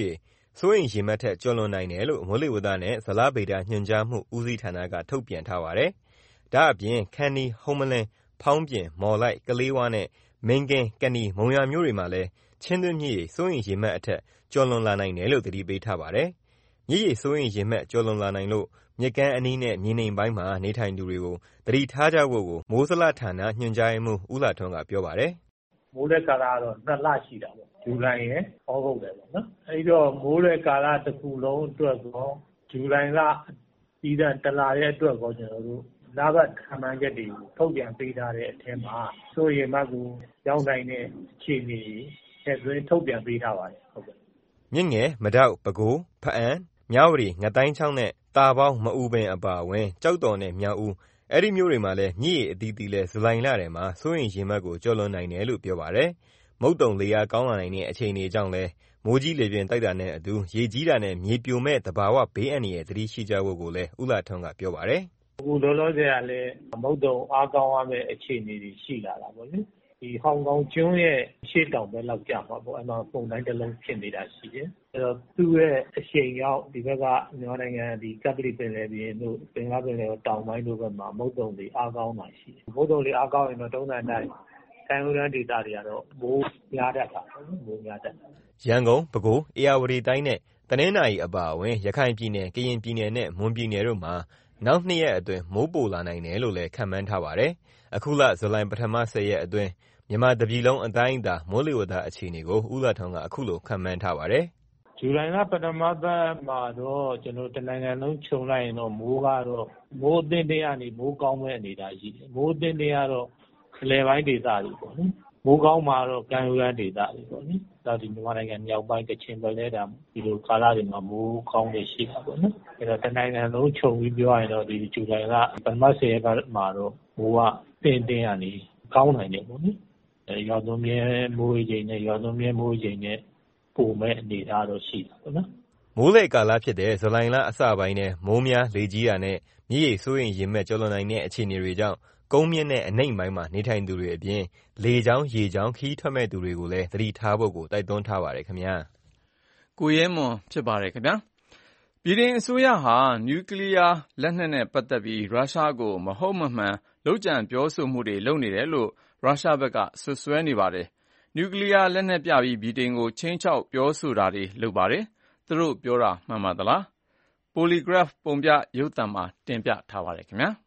စိုးရိမ်ရေမှတ်ထက်ကျော်လွန်နိုင်တယ်လို့မိုးလေဝသနဲ့ဇလဗေဒညွှန်ကြားမှုဦးစီးဌာနကထုတ်ပြန်ထားပါတယ်။ဒါ့အပြင်ခန္တီး၊ဟုမ္မလင်း၊ဖောင်းပြင်၊မော်လိုက်၊ကလေးဝနဲ့မင်းကင်း၊ကနီ၊မုံရွာမြို့တွေမှာလည်းချင်းတွင်းမြစ်ရေစိုးရိမ်ရေမှတ်အထက်ကျော်လွန်လာနိုင်တယ်လို့သတိပေးထားပါတယ်။မြစ်ရေစိုးရိမ်ရေမှတ်ကျော်လွန်လာနိုင်လို့မြစ်ကမ်းအနီးနဲ့မြေနိမ့်ပိုင်းမှာနေထိုင်သူတွေကိုသတိထားကြဖို့ကိုမိုးဇလဌာနညွှန်ကြားရေးမှူးဦးလှထွန်းကပြောပါတယ်။မိုးလေကာလကတော့2 လရှိတာပေါ့။ဇူလိုင်ရယ်၊ဩဂုတ်ရယ်ပေါ့နော်။အဲဒီတော့မိုးလေကာလတစ်ခုလုံးအတွက်ကောဇူလိုင်လပြီးတဲ့1 လရဲ့အတွက်ကောကျွန်တော်တို့လဘတ်ခန့်မှန်းချက်တွေကိုထုတ်ပြန်ပေးထားတဲ့အထက်မှာစိုးရိမ်မှတ်ကိုရောက်နိုင်တဲ့အခြေအနေတွေထုတ်ပြန်ပေးထားပါတယ်ဟုတ်ကဲ့မြင့်ငယ်မဒေါက်ပဲခူးဖအံမြဝတီငတိုင်းချောင်းနဲ့တာပေါင်းမအူပင်အပါအဝင်ကြောက်တော်နဲ့မြောက်ဦးအဲ့ဒီမျိုးတွေမှာလည်းမြစ်ရေအသီးသီးလဲဇူလိုင်လထဲမှာစိုးရိမ်ရေမှတ်ကိုကျော်လွန်နိုင်တယ်လို့ပြောပါတယ်မုတ်တုံလေယာကောင်းလာနိုင်တဲ့အခြေအနေကြောင့်လဲမိုးကြီးလေပြင်းတိုက်တာနဲ့အတူရေကြီးတာနဲ့မြေပြိုမဲ့သဘာဝဘေးအန္တရာယ်သတိရှိကြဖို့ကိုလည်းဦးလှထွန်းကပြောပါတယ်အခုလောလောဆယ်ကလည်းမုတ်တုံအားကောင်းရမယ့်အခြေအနေတွေရှိလာတာပေါ့လေဒီဟောင်ကောင်ကျွန်းရဲ့ရှေ့တောင်ဘက်လောက်ကျမှာပေါ့အဲ့မှာပုံတိုင်းတစ်လုံးဖြစ်နေတာရှိတယ်အဲ့တော့သူ့ရဲ့အရှိန်ရောက်ဒီဘက်ကမြန်မာနိုင်ငံဒီကပ္ပလီပင်လယ်ပြင်တို့ပင်လယ်ပင်လယ်တောင်ပိုင်းတို့ဘက်မှာမုတ်တုံတွေအားကောင်းတာရှိတယ်မုတ်တုံတွေအားကောင်းရင်တော့တုံးတန်တိုင်းတိုင်းဦးရန်ဒေသတွေကတော့မိုးများတတ်တာမိုးများတတ်တာရန်ကုန်ပဲခူးဧရာဝတီတိုင်းနဲ့တနင်္သာရီအပါအဝင်ရခိုင်ပြည်နယ်ကရင်ပြည်နယ်နဲ့မွန်ပြည်နယ်တို့မှာနောက်2 ရက်အတွင်းမိုးပိုလာနိုင်တယ်လို့လည်းခန့်မှန်းထားပါတယ်အခုလဇူလိုင်ပထမ10 ရက်အတွင်းမြန်မာတပြည်လုံးအတိုင်းအတာမိုးလေဝသအခြေအနေကိုဦးလှထွန်းကအခုလိုခန့်မှန်းထားပါတယ်ဇူလိုင်လပထမပတ်မှာတော့ကျွန်တော်တနိုင်ငံလုံးခြုံလိုက်ရင်တော့မိုးကတော့မိုးအသင့်တဲ့ကနေမိုးကောင်းမဲ့အနေအထားရှိတယ်မိုးအသင့်တဲ့ကတော့အလယ်ပိုင်းဒေသတွေပေါ့နော်မိုးကောင်းမှာတော့ကမ်းရိုးတန်းဒေသတွေပေါ့နော်ဒါဒီမြန်မာနိုင်ငံမြောက်ပိုင်းကချင်ပြည်နယ်ဒါဒီလိုကာလတွေမှာမိုးကောင်းနေရှိတာပေါ့နော်အဲ့တော့တနိုင်ငံလုံးခြုံပြီးပြောရရင်တော့ဒီဇူလိုင်လပထမ10 ရက်မှာတော့မိုးကတင်းကနေကောင်းနိုင်တယ်ပေါ့နော်ရွာသွန်းမြဲမိုးရေချိန်နဲ့ရွာသွန်းမြဲမိုးရေချိန်နဲ့ပုံမဲ့အနေအထားတော့ရှိတာပေါ့နော်မိုးလေကာလဖြစ်တဲ့ဇူလိုင်လအစပိုင်းနဲ့မိုးများလေကြီးတာနဲ့မြစ်ရေစိုးရိမ်ရေမှတ်ကျော်လွန်နိုင်တဲ့အခြေအနေတွေကြောင့်ကုန်းမြင့်နဲ့အနိမ့်ပိုင်းမှာနေထိုင်သူတွေအပြင်လေကြောင်းရေကြောင်းခီးထွက်မဲ့သူတွေကိုလည်းသတိထားဖို့ကိုတိုက်တွန်းထားပါတယ်ခင်ဗျာကိုရဲမွန်ဖြစ်ပါတယ်ခင်ဗျာပြည်ထောင်အစိုးရဟာနျူကလ িয়ার လက်နက်နဲ့ပတ်သက်ပြီးရုရှားကိုမဟုတ်မမှန်လုပ်ကြံပြောဆိုမှုတွေလုပ်နေတယ်လို့ရုရှားဘက်ကဆွဆွဲနေပါတယ်နျူကလ িয়ার လက်နက်ပြပြီးဗြိတိန်ကိုချင်းချောက်ပြောဆိုတာတွေလုပ်ပါတယ်သူတို့ပြောတာမှန်ပါသလား Polygraph ပုံပြရုပ်သံမှာတင်ပြထားပါတယ်ခင်ဗျာ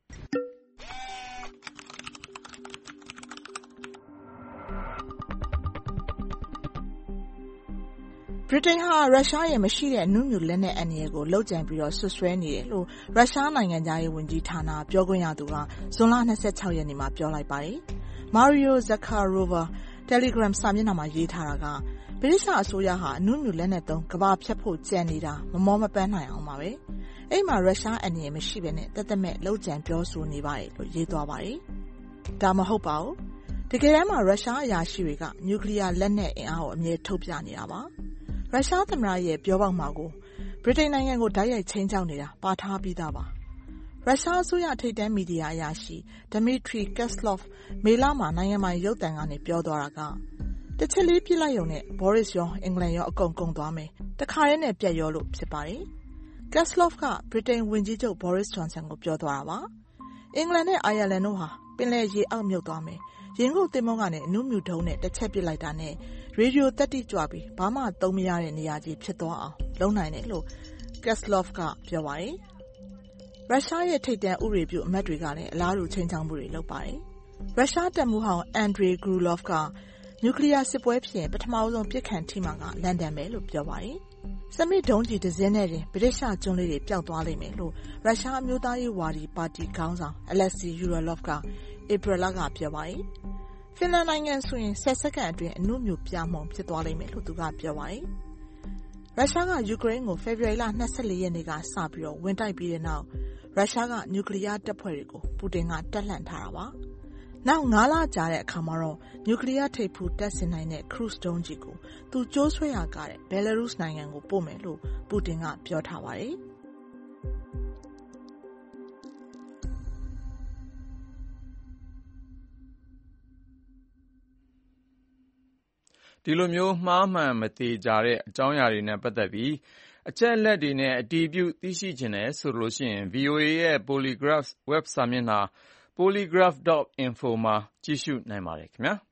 ဗြိတိန်ဟာရုရှားရဲ့မရှိတဲ့အနုမြူလက်နက်အန္တရာယ်ကိုလှုပ်ကြံပြီးဆွဆွဲနေတယ်လို့ရုရှားနိုင်ငံသားရေးဝန်ကြီးဌာနပြောခွင့်ရသူကဇွန်လ26 ရက်နေ့မှာပြောလိုက်ပါတယ်။ Mario Zakharova Telegram စာမျက်နှာမှာရေးထားတာကဗြိတိန်အစိုးရဟာအနုမြူလက်နက်သုံးကမ္ဘာဖြတ်ဖို့ကြံနေတာမမောမပန်းနိုင်အောင်ပါပဲ။အဲ့မှာရုရှားအန္တရာယ်မရှိဘဲနဲ့တက်တက်မဲ့လှုပ်ကြံပြောဆိုနေပါတယ်လို့ရေးသွားပါတယ်။ဒါမဟုတ်ပါဘူး။တကယ်တမ်းမှာရုရှားအရာရှိတွေကနျူကလ িয়ার လက်နက်အင်အားကိုအမြဲထုတ်ပြနေတာပါ။ရုရှားသမ္မတရဲ့ပြောပေါက်မှာကိုဗြိတိန်နိုင်ငံကိုတိုက်ရိုက်ချင်းချောက်နေတာပါထားပြီးသားပါရုရှားအစိုးရထိပ်တန်းမီဒီယာအရာရှိ Dmitry Kozlov မေလမှာနိုင်ငံပိုင်ရုပ်သံကနေပြောသွားတာကတစ်ချက်လေးပြစ်လိုက်ရုံနဲ့ Boris ရောအင်္ဂလန်ရောအကုန်ကုန်သွားမယ်တခါတည်းနဲ့ပြတ်ရောလို့ဖြစ်ပါတယ် Kozlov ကဗြိတိန်ဝန်ကြီးချုပ် Boris Johnson ကိုပြောသွားတာပါအင်္ဂလန်နဲ့အိုင်ယာလန်တို့ဟာပင်လယ်ရေအောက်မြုပ်သွားမယ်ရင်ကုန်သင်္ဘောကနေအနုမြူဒုံးနဲ့တစ်ချက်ပစ်လိုက်တာနဲ့ရေဒီယိုတက်တိကြွပြီးဘာမှသုံးမရတဲ့နေရာကြီးဖြစ်သွားအောင်လုပ်နိုင်တယ်လို့ Kozlov ကပြောပါတယ်။ရုရှားရဲ့ထိပ်တန်းဥရေပြုအမတ်တွေကလည်းအလားတူချိန်ချောင်းမှုတွေလုပ်ပါတယ်။ရုရှားတပ်မှူးဟောင်း Andrei Grulov ကနျူကလ িয়ার စစ်ပွဲဖြစ်ရင်ပထမဆုံးပြစ်ခတ်ထိမှာကလန်ဒန်ပဲလို့ပြောပါတယ်။စမစ်ဒုံးကြီးတစ်စင်းနဲ့တင်ဗြိတိရှကျွန်းလေးတွေပျောက်သွားလိမ့်မယ်လို့ရုရှားအမျိုးသားရေးဝါဒီပါတီခေါင်းဆောင် Alexei Uralov ကဧပြီလကပြောပါတယ်။ဖင်လန်နိုင်ငံဆိုရင်10 စက္ကန့်အတွင်းအနုမြူပြမှုန်ဖြစ်သွားလိမ့်မယ်လို့သူကပြောပါတယ်။ရုရှားကယူကရိန်းကိုဖေဖော်ဝါရီလ24 ရက်နေ့ကစပြီးဝင်တိုက်ပြီးတဲ့နောက်ရုရှားကနျူကလ িয়ার တပ်ဖွဲ့တွေကိုပူတင်ကတက်လှန့်ထားတာပါ။နောက်9 လကြာတဲ့အခါမှာတော့နျူကလ িয়ার ထိပ်ဖူးတပ်ဆင်နိုင်တဲ့ခရုစ်ဒုံးကြီးကိုသူကျိုးဆွဲရကားတဲ့ဘယ်လာရုစ်နိုင်ငံကိုပို့မယ်လို့ပူတင်ကပြောထားပါတယ်။ဒီလိုမျိုးမှားမှန်မသေချာတဲ့အကြောင်းအရာတွေနဲ့ပတ်သက်ပြီးအချက်အလက်တွေနဲ့အတည်ပြုသိရှိချင်တယ်ဆိုလို့ရှိရင် VOA ရဲ့ Polygraph web စာမျက်နှာ polygraph.info မှာကြည့်ရှုနိုင်ပါတယ်ခင်ဗျာ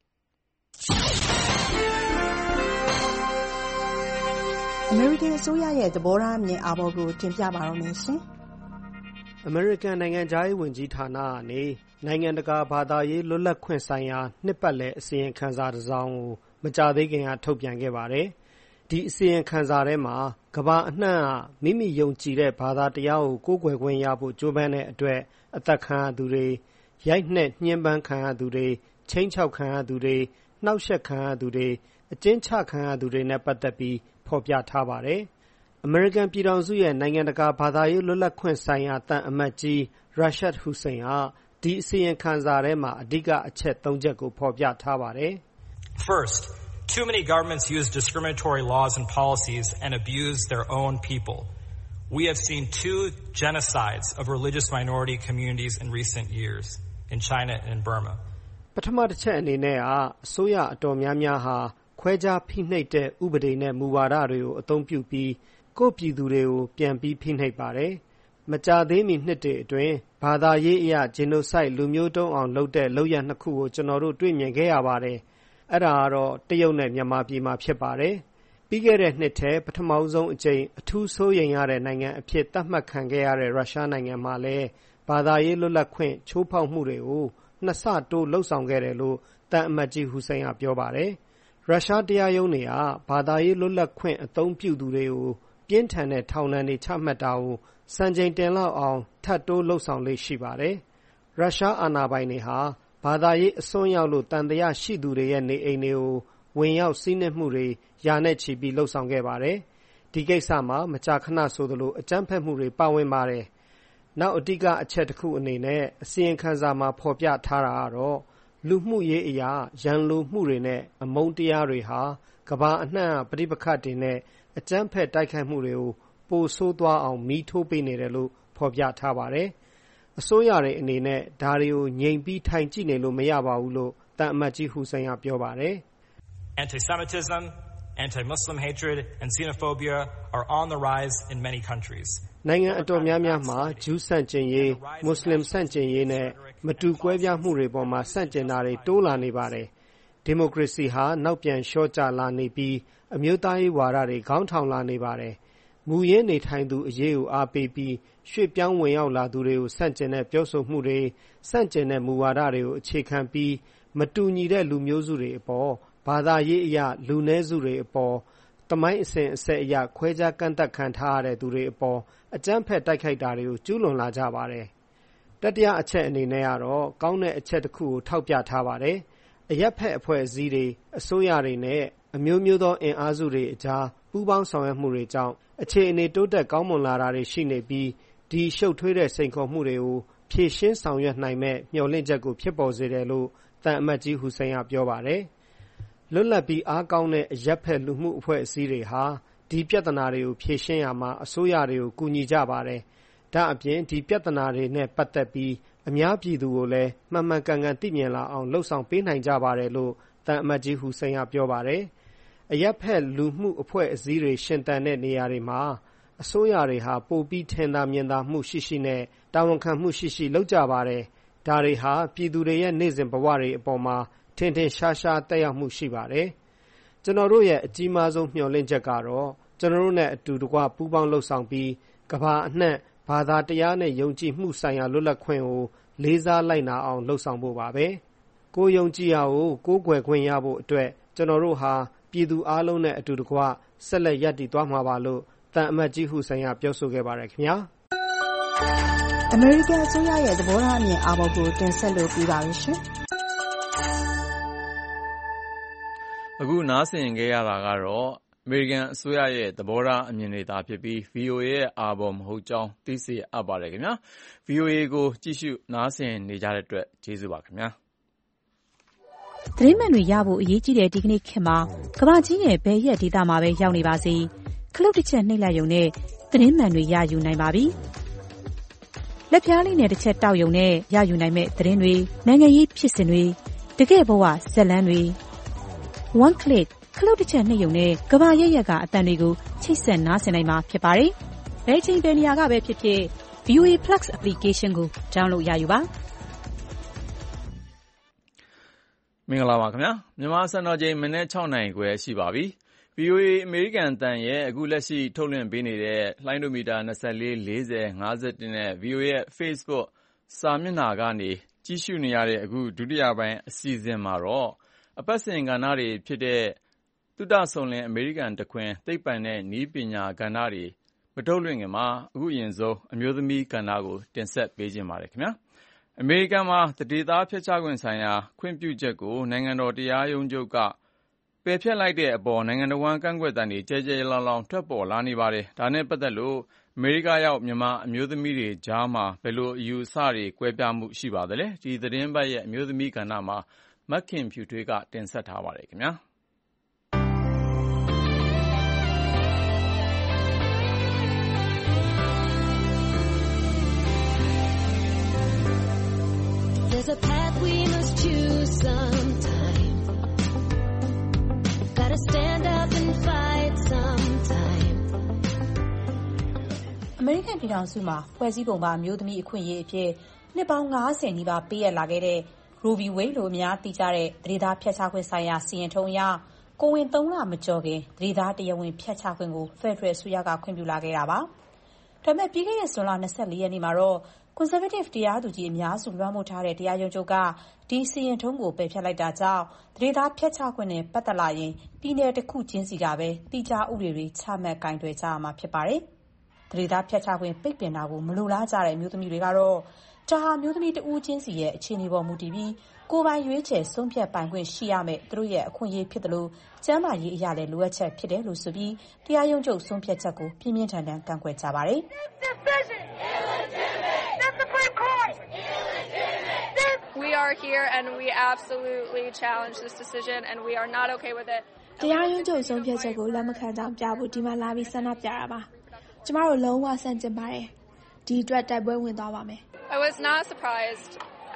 အမေရိကန်အစိုးရရဲ့သဘောထားအမြင်အာဘော်ကိုတင်ပြပါတော့မယ်ရှင်။အမေရိကန်နိုင်ငံခြားရေးဝန်ကြီးဌာနကနေနိုင်ငံတကာဘာသာရေးလွတ်လပ်ခွင့်ဆိုင်ရာနှစ်ပတ်လည်အစီရင်ခံစာတစ်စောင်ကိုမကြာသေးခင်ကထုတ်ပြန်ခဲ့ပါတယ်။ဒီအစီရင်ခံစာထဲမှာကမ္ဘာအနှံ့မိမိယုံကြည်တဲ့ဘာသာတရားကိုကိုးကွယ်ခွင့်ရဖို့ကြိုးပမ်းတဲ့အတွက်အသက်ခံရသူတွေရိုက်နှက်ညှဉ်းပန်းခံရသူတွေချိန်းချောက်ခံရသူတွေနှောက်ယှက်ခံရသူတွေအကျဉ်းချခံရသူတွေနဲ့ပတ်သက်ပြီးဖော်ပြထားပါတယ်။အမေရိကန်ပြည်ထောင်စုရဲ့နိုင်ငံတကာဘာသာရေးလွတ်လပ်ခွင့်ဆိုင်ရာသံအမတ်ကြီး Rashad Hussain ဟာဒီအစီရင်ခံစာထဲမှာအဓိကအချက်၃ချက်ကိုဖော်ပြထားပါတယ်။ First, too many governments use discriminatory laws and policies and abuse their own people. We have seen 2 genocides of religious minority communities in recent years in China and in Burma. ပထမတစ်ချက်အနေနဲ့အစိုးရအတော်များများဟာခွဲခြားဖိနှိပ်တဲ့ဥပဒေနဲ့မူဝါဒတွေကိုအသုံးပြုပြီးကိုယ့်ပြည်သူတွေကိုပြန်ပြီးဖိနှိပ်ပါတယ်။မကြာသေးမီနှစ်တွေအတွင်းဘာသာရေးအရဂျီနိုဆိုက်လူမျိုးတုံးအောင်လုပ်တဲ့လုပ်ရပ်နှစ်ခုကိုကျွန်တော်တို့တွေ့မြင်ခဲ့ရပါတယ်။အဲ့ဒါကတော့တရုတ်နဲ့မြန်မာပြည်မှာဖြစ်ပါတယ်။ပြီးခဲ့တဲ့နှစ်ထဲပထမဆုံးအကြိမ်အထူးစိုးရိမ်ရတဲ့နိုင်ငံအဖြစ်သတ်မှတ်ခံခဲ့ရတဲ့ရုရှားနိုင်ငံမှာလည်းဘာသာရေးလွတ်လပ်ခွင့်ချိုးဖောက်မှုတွေကိုနှစ်ဆတိုးလှုပ်ဆောင်ခဲ့တယ်လို့တန်အမတ်ကြီးဟူစိန်ကပြောပါတယ်။ရုရှားတရားရုံးတွေကဘာသာရေးလွတ်လပ်ခွင့်အသုံးပြုသူတွေကိုပြင်းထန်တဲ့ထောင်ဒဏ်တွေချမှတ်တာကိုစံချိန်တင်လောက်အောင်ထပ်တိုးလှုပ်ဆောင်လေ့ရှိပါတယ်။ရုရှားအာဏာပိုင်တွေဟာဘာသာရေးအစွန်းရောက်လို့တန်တရားရှိသူတွေရဲ့နေအိမ်တွေကိုဝင်ရောက်စီးနင်းမှုတွေရာနဲ့ချီပြီးလှုပ်ဆောင်ခဲ့ပါတယ်။ဒီကိစ္စမှာမကြာခဏဆိုသလိုအကြမ်းဖက်မှုတွေပါဝင်ပါတယ်။နောက်အဓိကအချက်တစ်ခုအနေနဲ့အစီရင်ခံစာမှာဖော်ပြထားတာကတော့လူမှုရေးအရာရန်လိုမှုတွေနဲ့အမုန်းတရားတွေဟာကမ္ဘာအနှံ့ပဋိပက္ခတွေနဲ့အကြမ်းဖက်တိုက်ခိုက်မှုတွေကိုပိုဆိုးသွားအောင်မီးထိုးပေးနေတယ်လို့ဖော်ပြထားပါတယ်။အစိုးရတွေအနေနဲ့ဒါတွေကိုငြိမ်ပြီးထိုင်ကြည့်နေလို့မရပါဘူးလို့တန်အမတ်ကြီးဟူစိန်ကပြောပါတယ်။ Anti-Semitism, anti-Muslim hatred and xenophobia are on the rise in many countries. နိုင်ငံအတော်များများမှာဂျူးဆန့်ကျင်ရေးမွတ်စလင်ဆန့်ကျင်ရေးနဲ့မတူကွဲပြားမှုတွေပေါ်မှာဆန့်ကျင်တာတွေတိုးလာနေပါတယ်။ဒီမိုကရေစီဟာနောက်ပြန်လျှော့ကျလာနေပြီးအမျိုးသားရေးဝါဒတွေခေါင်းထောင်လာနေပါတယ်။မူရင်းနေထိုင်သူအရေးကိုအားပေးပြီးရွှေ့ပြောင်းဝင်ရောက်လာသူတွေကိုဆန့်ကျင်တဲ့ပြောဆိုမှုတွေဆန့်ကျင်တဲ့မူဝါဒတွေကိုအခြေခံပြီးမတူညီတဲ့လူမျိုးစုတွေအပေါ်ဘာသာရေးအရလူနည်းစုတွေအပေါ်သမိုင်းအစဉ်အဆက်အရခွဲခြားကန့်သတ်ခံထားရတဲ့သူတွေအပေါ်အကြမ်းဖက်တိုက်ခိုက်တာတွေကိုကျူးလွန်လာကြပါတယ်။တတိယအချက်အနေနဲ့ကတော့ကောင်းတဲ့အချက်တစ်ခုကိုထောက်ပြထားပါတယ်။အရပ်ဖက်အဖွဲ့အစည်းတွေအစိုးရတွေနဲ့အမျိုးမျိုးသောအင်အားစုတွေအကြားပူးပေါင်းဆောင်ရွက်မှုတွေကြောင့်အခြေအနေတိုးတက်ကောင်းမွန်လာတာတွေရှိနေပြီးဒီရှုပ်ထွေးတဲ့စိန်ခေါ်မှုတွေကိုဖြေရှင်းဆောင်ရွက်နိုင်မဲ့မျှော်လင့်ချက်ကိုဖြစ်ပေါ်စေတယ်လို့တန်အမတ်ကြီးဟူစိန်ကပြောပါတယ်။လွတ်လပ်ပြီးအားကောင်းတဲ့အရပ်ဖက်လူမှုအဖွဲ့အစည်းတွေဟာဒီပြဿနာတွေကိုဖြေရှင်းရမှာအစိုးရတွေကိုကူညီကြပါတယ်။ဒါအပြင်ဒီပြဿနာတွေနဲ့ပတ်သက်ပြီးအများပြည်သူကိုလည်းမှန်မှန်ကန်ကန်သိမြင်လာအောင်လှုံ့ဆော်ပေးနိုင်ကြပါတယ်လို့တန်အမတ်ကြီးဟူစိန်ကပြောပါတယ်။အရပ်ဖက်လူမှုအဖွဲ့အစည်းတွေရှင်သန်တဲ့နေရာတွေမှာအစိုးရတွေဟာပိုပြီးထင်သာမြင်သာမှုရှိရှိနဲ့တာဝန်ခံမှုရှိရှိလုပ်ကြပါတယ်။ဒါတွေဟာပြည်သူတွေရဲ့နေ့စဉ်ဘဝတွေအပေါ်မှာထင်ထင်ရှားရှားတက်ရောက်မှုရှိပါတယ်။ကျွန်တော်တို့ရဲ့အကြီးမားဆုံးမျှော်လင့်ချက်ကတော့ကျွန်တော်တို့နဲ့အတူတကွပူးပေါင်းလှုပ်ဆောင်ပြီးကမ္ဘာအနှံ့ဘာသာတရားနဲ့ယုံကြည်မှုဆိုင်ရာလွတ်လပ်ခွင့်ကိုလေးစားလိုက်နာအောင်လှုပ်ဆောင်ဖို့ပါပဲ။ကိုယုံကြည်ရာကိုကိုးကွယ်ခွင့်ရဖို့အတွက်ကျွန်တော်တို့ဟာပြည်သူအားလုံးနဲ့အတူတကွဆက်လက်ရပ်တည်သွားမှာပါလို့တန်အမတ်ကြီးဟူစိန်ကပြောဆိုခဲ့ပါတယ်ခင်ဗျာအမေရိကန်အစိုးရရဲ့သဘောထားအမြင်အာဘော်ကိုတင်ဆက်လို့ပြီးပါပြီရှင်အခုနားဆင်ခဲ့ရတာကတော့အမေရိကန်အစိုးရရဲ့သဘောထားအမြင်တွေသာဖြစ်ပြီး VOA ရဲ့အာဘော်မဟုတ်ကြောင်းသိစေအပ်ပါတယ်ခင်ဗျာ VOA ကိုကြည့်ရှုနားဆင်နေကြတဲ့အတွက်ကျေးဇူးပါခင်ဗျာသတင်းမှန်တွေရဖို့အရေးကြီးတဲ့ဒီကနေ့ခေတ်မှာကမ္ဘာကြီးရဲ့ဘယ်ရက်ဒေသမှာပဲရောက်နေပါစေခလုတ်တစ်ချက်နှိပ်လိုက်ရုံနဲ့သတင်းမှန်တွေရယူနိုင်ပါပြီလက်ပြားလေးနဲ့တစ်ချက်တောက်ရုံနဲ့ရယူနိုင်မဲ့သတင်းတွေနိုင်ငံရေးဖြစ်စဉ်တွေတကယ့်ဘဝဇာတ်လမ်းတွေOne click ခလုတ်တစ်ချက်နှိပ်ရုံနဲ့ကမ္ဘာရဲ့ကအသံတွေကိုချိတ်ဆက်နားဆင်နိုင်မှာဖြစ်ပါတယ်။ဘယ်ချိန်ဘယ်နေရာကပဲဖြစ်ဖြစ် VOA Plus application ကို download ရယူပါမင်္ဂလာပါခင်ဗျာမြန်မာစံတော်ချိန်မနေ့6နာရီခွဲရှိပါပြီ။ VOA အမေရိကန်အသံရဲ့အခုလက်ရှိထုတ်လွှင့်ပေးနေတဲ့လှိုင်းဒိုမီတာ24 40 51နဲ့ VOA ရဲ့ Facebook စာမျက်နှာကနေကြည့်ရှုနေရတဲ့အခုဒုတိယပိုင်းအစီအစဉ်မှာတော့အပတ်စဉ်ကဏ္ဍတွေဖြစ်တဲ့သုတဆုံလင်အမေရိကန်တခွင်သိပ္ပံနဲ့နည်းပညာကဏ္ဍတွေမထုတ်လွှင့်ခင်မှာအခုအရင်ဆုံးအမျိုးသမီးကဏ္ဍကိုတင်ဆက်ပေးခြင်းပါတယ်ခင်ဗျာအမေရိကန်မှာသန္ဓေသားဖျက်ချခွင့်ဆိုင်ရာခွင့်ပြုချက်ကိုနိုင်ငံတော်တရားရုံးချုပ်ကပယ်ဖျက်လိုက်တဲ့အပေါ်နိုင်ငံတော်ဝန်ကန့်ကွက်တဲ့ကြဲကြဲလောင်လောင်ထွက်ပေါ်လာနေပါတယ်ဒါနဲ့ပတ်သက်လို့အမေရိကရောက်မြန်မာအမျိုးသမီးတွေကြားမှာဘယ်လိုအယူအဆတွေကွဲပြားမှုရှိပါသလဲဒီသတင်းပတ်ရဲ့အမျိုးသမီးကဏ္ဍမှာမခင်ဖြူထွေးကတင်ဆက်ထားပါတယ်ခင်ဗျာ There's a path we must choose sometime. Gotta stand up and fight sometime. အမေရိကန်ပြည်ထောင်စုမှာဖွဲ့စည်းပုံပါအမျိုးသမီးအခွင့်အရေးအဖြစ်နှစ်ပေါင်း90နီးပါးပေးရလာခဲ့တဲ့ Roe v. Wade လို့အများသိကြတဲ့သန္ဓေသားဖျက်ချခွင့်ဆိုင်ရာစီရင်ထုံးအရကိုဝင်3လမကျော်ခင်သန္ဓေသားတရားဝင်ဖျက်ချခွင့်ကိုဖက်ဒရယ်အစိုးရကခွင့်ပြုလာခဲ့တာပါ။ဒါပေမဲ့ပြီးခဲ့တဲ့ဇွန်လ24ရက်နေ့မှာတော့Conservative တရားသူကြီးအများစုလွှမ်းမိုးထားတဲ့တရားရုံးချုပ်ကဒီစီရင်ထုံးကိုပယ်ဖျက်လိုက်တာကြောင့်သန္ဓေသားဖျက်ချခွင့်နဲ့ပတ်သက်လာရင်ပြည်နယ်တစ်ခုချင်းစီကပဲတိကျဥပဒေတွေချမှတ်ကင်တွယ်ကြရမှာဖြစ်ပါတယ်။သန္ဓေသားဖျက်ချခွင့်ပိတ်ပင်တာကိုမလိုလားကြတဲ့အမျိုးသမီးတွေကတော့ဒါဟာမျိုးသမီးတဦးချင်းစီရဲ့အခြေအနေပေါ်မူတည်ပြီးကိုယ်ပိုင်ရွေးချယ်ဆုံးဖြတ်ပိုင်ခွင့်ရှိရမယ်သူတို့ရဲ့အခွင့်အရေးဖြစ်တယ်လို့ကျန်းမာရေးအရာလည်းလိုအပ်ချက်ဖြစ်တယ်လို့ဆိုပြီးတရားရုံးချုပ်ဆုံးဖြတ်ချက်ကိုပြင်းပြင်းထန်ထန်ကန့်ကွက်ကြပါတယ်။ We are here and we absolutely challenge this decision and we are not okay with it. တရားရုံးချုပ်ဆုံးဖြတ်ချက်ကိုလက်မခံကြောင်းပြဖို့ဒီမှာလာပြီးဆန္ဒပြတာပါ။ကျမတို့လုံးဝဆန့်ကျင်ပါတယ်။ဒီအတွက်တိုက်ပွဲဝင်သွားပါမယ်။ I was not surprised.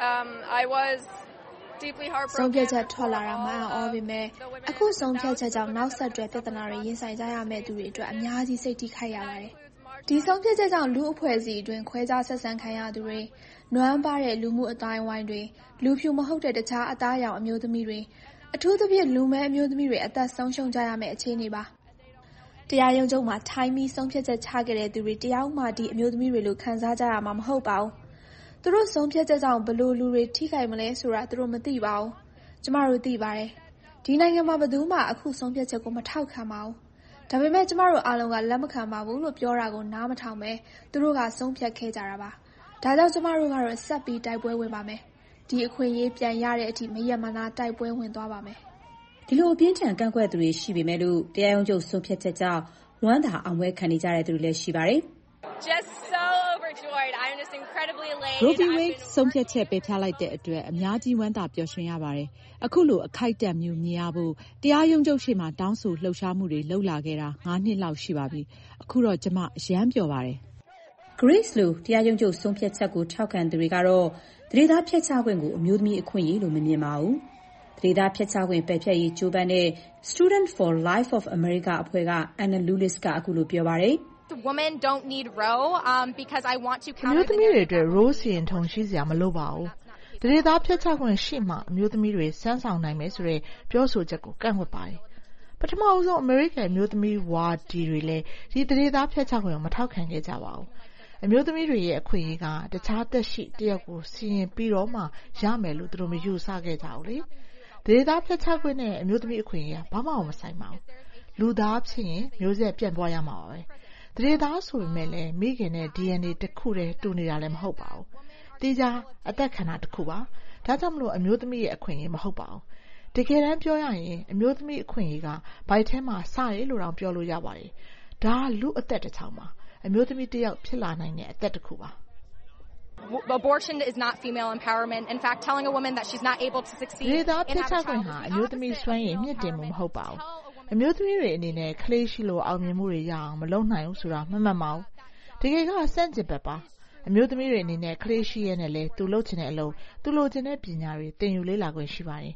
I was deeply heartbroken. ဆုံးဖြတ်ချက်ထွက်လာတာမှန်အော်ပေမဲ့အခုဆုံးဖြတ်ချက်ကြောင့်နောက်ဆက်တွဲပြဿနာတွေရင်ဆိုင်ကြရမယ့်သူတွေအတွက်အများကြီးစိတ်ထိခိုက်ရပါတယ်။ဒီဆုံးဖြတ်ချက်ကြောင့်လူအဖွဲ့အစည်းအတွင်းခွဲခြားဆက်ဆံခံရသူတွေနွမ်းပါတဲ့လူမှုအတိုင်းအဝိုင်းတွေလူဖြူမဟုတ်တဲ့တခြားအသားရောင်အမျိုးသမီးတွေအထူးသဖြင့်လူမဲအမျိုးသမီးတွေအသက်ဆုံးရှုံးကြရမယ့်အခြေအနေပါတရားရုံးချုပ်မှာထိုင်းပြီးဆုံးဖြတ်ချက်ချခဲ့တဲ့သူတွေတရားဥပဒေအမျိုးသမီးတွေလိုခံစားကြရမှာမဟုတ်ပါဘူးသူတို့ဆုံးဖြတ်ချက်ကြောင့်ဘလို့လူတွေထိခိုက်မလဲဆိုတာသူတို့မသိပါဘူးကျမတို့သိပါတယ်ဒီနိုင်ငံမှာဘယ်သူမှအခုဆုံးဖြတ်ချက်ကိုမထောက်ခံပါဘူးဒါပေမဲ့ကျမတို့အားလုံးကလက်မခံပါဘူးလို့ပြောတာကိုနားမထောင်ပဲသူတို့ကဆုံးဖြတ်ခဲ့ကြတာပါဒါကြောင့်ကျမတို့ကတော့ဆက်ပြီးတိုက်ပွဲဝင်ပါမယ်ဒီအခွင့်အရေးပြန်ရတဲ့အထိမရက်မနာတိုက်ပွဲဝင်သွားပါမယ်ဒီလိုအပြင်းထန်ကန့်ကွက်သူတွေရှိပေမဲ့လို့တရားရုံးချုပ်ဆုံးဖြတ်ချက်ကြောင့်ဝမ်းသာအောင်ပွဲခံနေကြတဲ့သူတွေလည်းရှိပါတယ် Just so overjoyed. I'm just incredibly elated. Roe v. Wade ဆုံးဖြတ်ချက်ပယ်ဖျက်လိုက်တဲ့အတွက်အများကြီးဝမ်းသာပျော်ရွှင်ရပါတယ်အခုလိုအခိုက်အတန့်မျိုးမြင်ရဖို့တရားရုံးချုပ်ရှေ့မှာတောင်းဆိုလှုပ်ရှားမှုတွေလှုပ်လာခဲ့တာ9နှစ်လောက်ရှိပါပြီအခုတော့ကျမအယမ်းပျော်ပါတယ် Grace လို့တရားရုံးချုပ်ဆုံးဖြတ်ချက်ကိုထောက်ခံသူတွေကတော့သန္ဓေသားဖျက်ချခွင့်ကိုအမျိုးသမီးအခွင့်အရေးလို့မမြင်ပါဘူး။သန္ဓေသားဖျက်ချခွင့်ပယ်ဖျက်ရေးကြိုးပမ်းတဲ့ Student for Life of America အဖွဲ့က Anna Lewis ကအခုလိုပြောပါတယ်။ Women don't need Roe because I want to counter အမျိုးသမီးတွေအတွက် Roe စီရင်ထုံးရှိစရာမလိုပါဘူး။သန္ဓေသားဖျက်ချခွင့်ရှိမှအမျိုးသမီးတွေစမ်းဆောင်နိုင်မယ်ဆိုတဲ့ပြောဆိုချက်ကိုကန့်ကွက်ပါတယ်။ပထမဆုံးအမေရိကန်အမျိုးသမီးဝါဒီတွေလည်းဒီသန္ဓေသားဖျက်ချခွင့်ကိုမထောက်ခံခဲ့ကြပါဘူး။အမျိုးသမီးတွေရဲ့အခွင့်အရေးကတခြားသက်ရှိတယောက်ကိုစီရင်ပြီးတော့မှရမယ်လို့သူတို့မယူဆခဲ့ကြဘူးလေ။သန္ဓေသားဖျက်ချခွင့်နဲ့အမျိုးသမီးအခွင့်အရေးကဘာမှမဆိုင်ပါဘူး။လူသားဖြစ်ရင်မျိုးဆက်ပြန့်သွားရမှာပါပဲ။သန္ဓေသားဆိုပေမဲ့လည်းမိခင်နဲ့ DNA တစ်ခုတည်းတူနေတာလည်းမဟုတ်ပါဘူး။တေချာအသက်ခန္ဓာတစ်ခုပါ။ဒါကြောင့်မလို့အမျိုးသမီးရဲ့အခွင့်အရေးမဟုတ်ပါဘူး။တကယ်တမ်းပြောရရင်အမျိုးသမီးအခွင့်အရေးကဘိုက်ထဲမှာစရဲလို့တောင်ပြောလို့ရပါတယ်။ဒါကလူအသက်တစ်ချောင်းပါ။အမျိုးသမီးတစ်ယောက်ဖြစ်လာနိုင်တဲ့အသက်တစ်ခုပါ။ Abortion is not female empowerment. In fact, telling a woman that she's not able to succeed in having a child is not အမျိုးသမီးစွမ်းရည်မြင့်တင်မှုမဟုတ်ပါဘူး။အမျိုးသမီးတွေအနေနဲ့ကလေးရှိလို့အောင်မြင်မှုတွေရအောင်မလုပ်နိုင်ဘူးဆိုတာမမှန်ပါဘူး။တကယ်ကစန့်ကျင်ဘက်ပါ။အမျိုးသမီးတွေအနေနဲ့ကလေးရှိရနဲ့လေသူလုပ်ချင်တဲ့အလုပ်သူလိုချင်တဲ့ပညာတွေသင်ယူလေ့လာခွင့်ရှိပါတယ်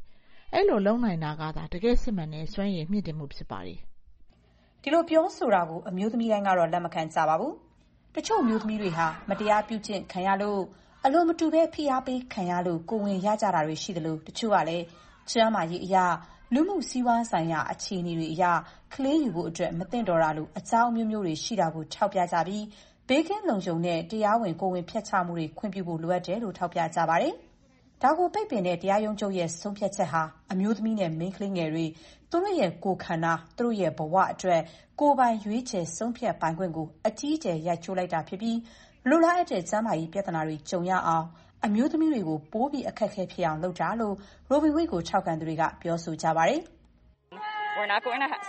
အဲ့လိုလုံနိုင်တာကသာတကယ်စစ်မှန်တဲ့စွမ်းရည်မြင့်တင်မှုဖြစ်ပါတယ်။ဒီလိုပြောဆိုတာကိုအမျိုးသမီးတိုင်းကတော့လက်မခံကြပါဘူး။တချို့အမျိုးသမီးတွေဟာမတရားပြုကျင့်ခံရလို့အလိုမတူပဲဖိအားပေးခံရလို့ကိုယ်ဝင်ရကြတာတွေရှိသလိုတချို့ကလည်းကျန်းမာရေးအရာလူမှုစီးပွားဆိုင်ရာအခြေအနေတွေအရကလေးယူဖို့အတွက်မသင့်တော်တာလို့အကြောင်းမျိုးမျိုးတွေရှိတာကိုထောက်ပြကြပြီးဘေးကင်းလုံခြုံတဲ့တရားဝင်ကိုယ်ဝင်ဖျက်ချမှုတွေခွင့်ပြုဖို့လိုအပ်တယ်လို့ထောက်ပြကြပါတယ်။ဒါကိုပိတ်ပင်တဲ့တရားရုံးချုပ်ရဲ့ဆုံးဖြတ်ချက်ဟာအမျိုးသမီးနဲ့မိန်းကလေးငယ်တွေသူတို့ရဲ့ကိုယ်ခန္ဓာသူတို့ရဲ့ဘဝအတွက်ကိုယ်ပိုင်ရွေးချယ်ဆုံးဖြတ်ပိုင်ခွင့်ကိုအကြီးအကျယ်ရိုက်ချိုးလိုက်တာဖြစ်ပြီးလိုလားအပ်တဲ့ကျန်းမာရေးပြဿနာတွေကြုံရအောင်အမျိုးသမီးတွေကိုပိုပြီးအခက်အခဲဖြစ်အောင်လုပ်တာလို့ Roe v. Wade ကိုထောက်ခံသူတွေကပြောဆိုကြပါတယ်။ We're not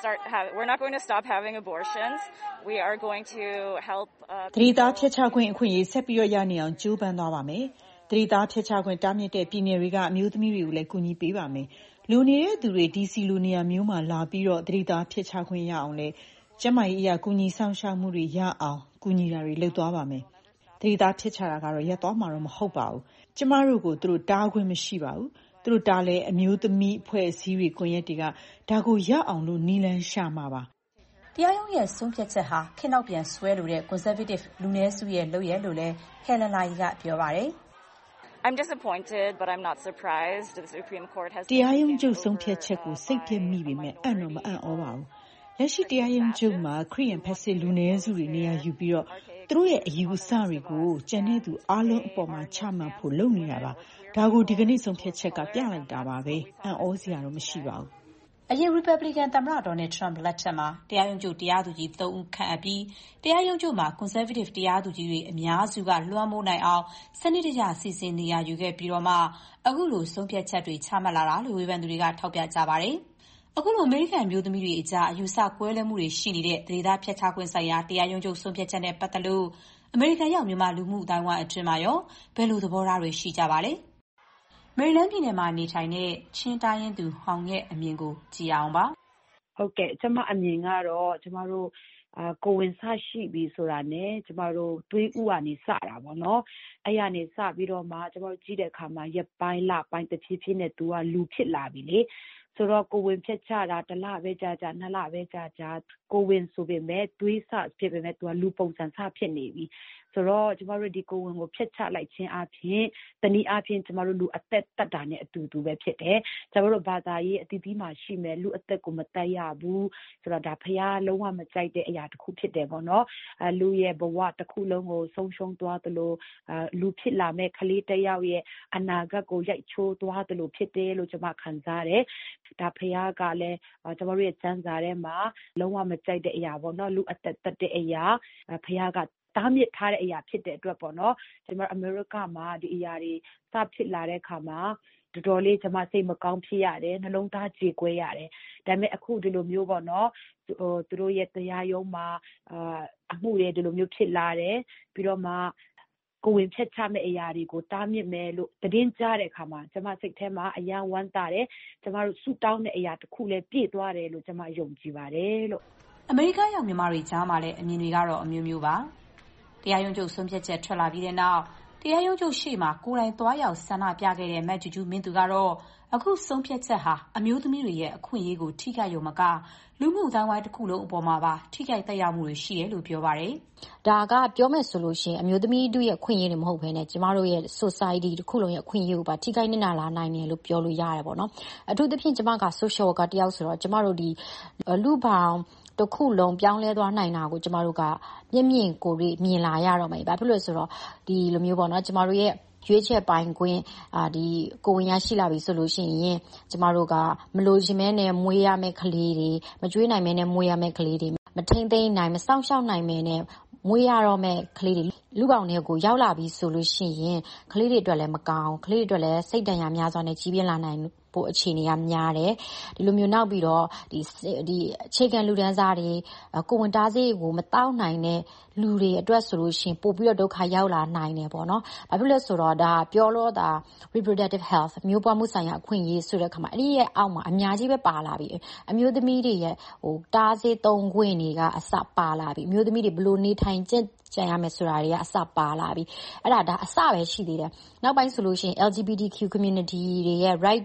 going to stop having abortions. We are going to help သတိသားဖျက်ချခွင့်အခွင့်အရေးဆက်ပြီးရနေအောင်ကြိုးပမ်းသွားပါမယ်။သတိသားဖျက်ချခွင့်တားမြစ်တဲ့ပြည်နယ်တွေကအမျိုးသမီးတွေကိုလည်းကူညီပေးပါမယ်။လူနေတဲ့သူတွေ DC လူနေရာမျိုးမှာလာပြီးတော့သတိသားဖျက်ချခွင့်ရအောင်လဲကျန်းမာရေးအရာကူညီဆောင်ရှောက်မှုတွေရအောင်ကူညီတာတွေလုပ်သွားပါမယ်။သတိသားဖျက်ချတာကတော့ရပ်သွားမှာတော့မဟုတ်ပါဘူး။ကျမတို့ကိုသူတို့တားခွင့်မရှိပါဘူး။သူတို့တားလဲအမျိုးသမီးအဖွဲ့အစည်းတွေကွန်ရက်တွေကဒါကိုရအောင်လို့နီလန်းရှာမှာပါ။တရားရုံးရဲ့ဆုံးဖြတ်ချက်ဟာခေတ်နောက်ပြန်ဆွဲလိုတဲ့ conservative လူနည်းစုရဲ့လုပ်ရဲလို့လဲ Helen Lai ကပြောပါတယ်။ I'm disappointed, but I'm not surprised. The Supreme Court has တရားရုံးချုပ်ဆုံးဖြတ်ချက်ကိုစိတ်ပြည့်မိပေမဲ့အံ့တော့မအံ့ဩပါဘူး။လက်ရှိတရားရုံးချုပ်မှာခရစ်ယာန်ဖက်စစ်လူနည်းစုတွေနေရာယူပြီးတော့သူတို့ရဲ့အယူအဆတွေကိုကျန်တဲ့သူအားလုံးအပေါ်မှာချမှတ်ဖို့လုပ်နေတာပါ။ဒါကိုဒီကနေ့ဆုံးဖြတ်ချက်ကပြလိုက်တာပါပဲ။အံ့ဩစရာတော့မရှိပါဘူး။အရင် Republican သမ္မတ Donald Trump လက်ထက်မှာတရားရုံးချုပ်တရားသူကြီး 3 ဦးခန့်အပ်ပြီးတရားရုံးချုပ်မှာ Conservative တရားသူကြီးတွေအများစုကလွှမ်းမိုးနိုင်အောင်စနစ်တကျစီစဉ်နေရယူခဲ့ပြီးတော့မှအခုလိုဆုံးဖြတ်ချက်တွေချမှတ်လာတာလို့ဝေဖန်သူတွေကထောက်ပြကြပါတယ်။အခုလိုအမေရိကန်မျိုးသမီးတွေအကြားအယူဆကွဲလွဲမှုတွေရှိနေတဲ့သတိသားဖျက်ချခွင့်ဆိုင်ရာတရားရုံးချုပ်ဆုံးဖြတ်ချက်နဲ့ပတ်သက်လို့အမေရိကန်ရောက်မြန်မာလူမှုအတိုင်းအဝိုင်းအတွင်းမှာရောဘယ်လိုသဘောထားတွေရှိကြပါလဲ။မေရီလန်းပြည်နယ်မှာနေထိုင်တဲ့ချင်းတိုင်းရင်းသူဟောင်ရဲ့အမြင်ကိုကြည့်အောင်ပါ။ဟုတ်ကဲ့ကျမအမြင်ကတော့ကျမတို့ကိုဝင်စရှိပြီဆိုတာနဲ့ကျမတို့တွေးဥကနေစတာပေါ့နော်။အဲ့ရနေစပြီးတော့မှကျမတို့ကြည့်တဲ့အခါမှာရက်ပိုင်းလပိုင်းတစ်ဖြည်းဖြည်းနဲ့သူကလူဖြစ်လာပြီလေ။ဆိုတော့ကိုဝင်ဖြတ်ချတာ1လပဲကြာကြာ2လပဲကြာကြာကိုဝင်ဆိုပေမဲ့တွေးစဖြစ်ပေမဲ့သူကလူပုံစံစဖြစ်နေပြီဆိုတော့ကျမတို့ဒီကိုဝင်ကိုဖြတ်ချလိုက်ခြင်းအပြင်တနည်းအားဖြင့်ကျမတို့လူအသက်တတ်တာနဲ့အတူတူပဲဖြစ်တယ်ကျမတို့ဘာသာရေးအတီးတီးမှရှိမယ်လူအသက်ကိုမတတ်ရဘူးဆိုတော့ဒါဖျားလုံးဝမကြိုက်တဲ့အရာတစ်ခုဖြစ်တယ်ပေါ့နော်လူရဲ့ဘဝတစ်ခုလုံးကိုဆုံးရှုံးသွားသလိုလူဖြစ်လာမဲ့ကလေးတစ်ယောက်ရဲ့အနာဂတ်ကိုရိုက်ချိုးသွားသလိုဖြစ်တယ်လို့ကျမခံစားတယ်ဒါဖျားကလည်းကျမတို့ရဲ့စံစာထဲမှာလုံးဝမကြိုက်တဲ့အရာပေါ့နော်လူအသက်တတ်တဲ့အရာဖျားကတားမြစ်ထားတဲ့အရာဖြစ်တဲ့အတွက်ပေါ့နော်ကျွန်တော်အမေရိကမှာဒီအရာတွေစဖြစ်လာတဲ့အခါမှာတော်တော်လေးကျွန်မစိတ်မကောင်းဖြစ်ရတယ်နှလုံးသားကြေကွဲရတယ်ဒါပေမဲ့အခုဒီလိုမျိုးပေါ့နော်သူတို့ရဲ့တရားရုံးမှာအမှုတွေဒီလိုမျိုးဖြစ်လာတယ်ပြီးတော့မှကိုဝင်ဖြတ်ချမဲ့အရာတွေကိုတားမြစ်မယ်လို့သတင်းကြားတဲ့အခါမှာကျွန်မစိတ်ထဲမှာအယံဝမ်းသာတယ်ကျွန်မတို့ဆူတောင်းတဲ့အရာတစ်ခုလည်းပြည့်သွားတယ်လို့ကျွန်မယုံကြည်ပါတယ်လို့အမေရိကရောက်မြန်မာတွေကြားမှာလည်းအမြင်တွေကတော့အမျိုးမျိုးပါတရားရုံးချုပ်ဆုံးဖြတ်ချက်ထွက်လာပြီးတဲ့နောက်တရားရုံးချုပ်ရှေ့မှာကိုယ်တိုင်သွားရောက်ဆန္ဒပြခဲ့တဲ့မတ်ဂျူဂျူမင်းသူကတော့အခုဆုံးဖြတ်ချက်ဟာအမျိုးသမီးတွေရဲ့အခွင့်အရေးကိုထိခိုက်ရုံမကလူမှုအတိုင်းဝိုင်းတစ်ခုလုံးအပေါ်မှာပါထိခိုက်သက်ရောက်မှုတွေရှိတယ်လို့ပြောပါတယ်။ဒါကပြောမယ်ဆိုလို့ရှိရင်အမျိုးသမီးတို့ရဲ့အခွင့်အရေးတွေမဟုတ်ဘဲနဲ့ကျမတို့ရဲ့ society တစ်ခုလုံးရဲ့အခွင့်အရေးကိုပါထိခိုက်နေတာလာနိုင်တယ်လို့ပြောလို့ရတယ်ပေါ့နော်။အထူးသဖြင့်ကျမက social worker တယောက်ဆိုတော့ကျမတို့ဒီလူပေါင်းတစ်ခုလုံးပြောင်းလဲသွားနိုင်တာကိုကျမတို့ကမျက်မြင်ကိုယ်မြင်လာရတော့မယ်။ဘာဖြစ်လို့လဲဆိုတော့ဒီလိုမျိုးပေါ့နော်ကျမတို့ရဲ့ရွေးချက်ပိုင်ခွင့်ဒီကိုဝင်ရရှိလာပြီဆိုလို့ရှိရင်ကျမတို့ကမလို့ရှင်မဲနဲ့မွေးရမယ့်ကလေးတွေမကျွေးနိုင်မဲနဲ့မွေးရမယ့်ကလေးတွေမထိမ့်သိမ်းနိုင်မစောင့်ရှောက်နိုင်မဲနဲ့မွေးရတော့မဲ့ကလေးတွေလူပေါင်းတွေကိုရောက်လာပြီဆိုလို့ရှိရင်ကလေးတွေအတွက်လည်းမကောင်းကလေးတွေအတွက်လည်းစိတ်ဒဏ်ရာများစွာနဲ့ကြီးပြင်းလာနိုင်ဖို့အခြေအနေကများတယ်ဒီလိုမျိုးနောက်ပြီးတော့ဒီအခြေခံလူဒန်းစားတွေကိုဝင်တားစေးကိုမတောင်းနိုင်တဲ့လူတွေအတွက်ဆိုလို့ရှိရင်ပို့ပြီးတော့ဒုက္ခရောက်လာနိုင်တယ်ပေါ့နော်ဘာဖြစ်လဲဆိုတော့ဒါပြောလို့ဒါ reproductive health မျိုးပွားမှုဆိုင်ရာအခွင့်အရေးဆိုတဲ့အခါမှာအဲ့ဒီရဲ့အောက်မှာအများကြီးပဲပါလာပြီအမျိုးသမီးတွေရဲ့တားစေးသုံးခွင့်တွေကအစပါလာပြီအမျိုးသမီးတွေဘလို့နေထိုင်ကျင့်ကြံရမယ်ဆိုတာတွေကအစပါလာပြီအဲ့ဒါအစပဲရှိသေးတယ်နောက်ပိုင်းဆိုလို့ရှိရင် LGBTQ community တွေရဲ့ right တွေပါ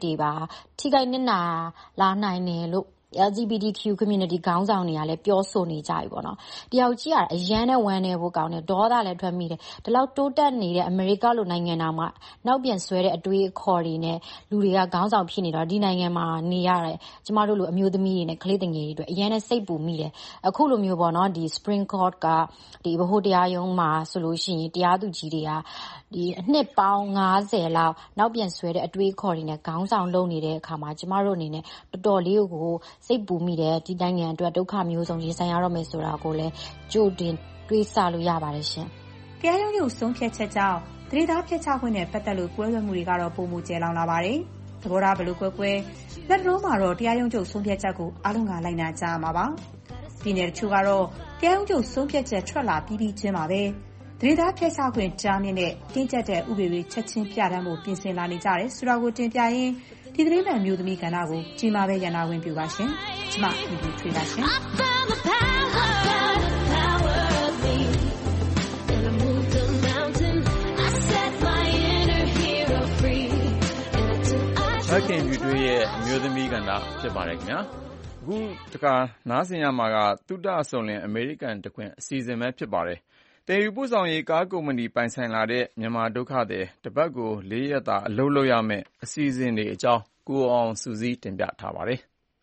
ထိခိုက်နစ်နာလာနိုင်တယ်လို့ LGBTQ community ခေါင်းဆောင်တွေကလည်းပြောဆိုနေကြပြီပေါ့နော်တယောက်ကြီးကအရန်နဲ့ဝမ်းနေဖို့ကောင်းတယ်ဒေါသလည်းထွက်မိတယ်ဒီလောက်တိုးတက်နေတဲ့အမေရိကလိုနိုင်ငံတော်မှာနောက်ပြန်ဆွဲတဲ့အတွေးအခေါ်တွေနဲ့လူတွေကခေါင်းဆောင်ဖြစ်နေတော့ဒီနိုင်ငံမှာနေရတယ်ကျမတို့လိုအမျိုးသမီးတွေနဲ့ကလေးငယ်တွေအတွက်အရန်နဲ့စိတ်ပူမိတယ်အခုလိုမျိုးပေါ့နော်ဒီ Supreme Court ကဒီဗဟိုတရားရုံးမှာဆိုလို့ရှိရင်တရားသူကြီးတွေကဒီအနှစ်ပေါင်း90လောက်နောက်ပြန်ဆွဲတဲ့အတွေးအခေါ်တွေနဲ့ခေါင်းဆောင်လုပ်နေတဲ့အခါမှာကျမတို့အနေနဲ့တော်တော်လေးကိုစိတ်ပူမိတယ်ဒီနိုင်ငံအတွက်ဒုက္ခမျိုးစုံရင်ဆိုင်ရတော့မယ်ဆိုတာကိုလည်းကြိုတင်တွေးဆလို့ရပါတယ်ရှင်။တရားရုံးချုပ်ဆုံးဖြတ်ချက်ကြောင့်သတိထားဖျက်ချခွင့်နဲ့ပတ်သက်လို့ကွဲလွဲမှုတွေကတော့ပုံမှုကျဲလောင်လာပါတယ်။သဘောထားဘယ်လိုကွဲလက်တော်မှာတော့တရားရုံးချုပ်ဆုံးဖြတ်ချက်ကိုအားလုံးကလိုက်နာကြရမှာပါ။ပြည်နယ်တချို့ကတော့တရားရုံးချုပ်ဆုံးဖြတ်ချက်ထွက်လာပြီးချင်းမှာပဲသတိထားဖျက်ချခွင့်ကြားမြင့်တဲ့တင်းကျပ်တဲ့ဥပဒေတွေချက်ချင်းပြဋ္ဌာန်းဖို့ပြင်ဆင်လာနေကြတယ်ဆိုတာကိုတင်ပြရင်းဒီသတင်းမှန်မျိုးသမီးကဏ္ဍကိုကြီးမားပဲရန်နာဝင်ပြပါရှင်။ကျမဒီလိုထွေးပါရှင်။မခင်ပြတွေ့ရဲ့အမျိုးသမီးကဏ္ဍဖြစ်ပါတယ်ခင်ဗျာအခုတခါနားဆင်ရမှာကသုတအစုံလင်အမေရိကန်တခွင်အစီအစဉ်ပဲဖြစ်ပါတယ်တယ်ယူပို့ဆောင်ရေးကားကုမ္ပဏီပိုင်ဆိုင်လာတဲ့မြန်မာဒုက္ခသည်တပတ်ကို4ရက်တာအလုပ်လုပ်ရမယ်အစီအစဉ်တွေအကြောင်းကိုအောင်စုစည်းတင်ပြထားပါတယ်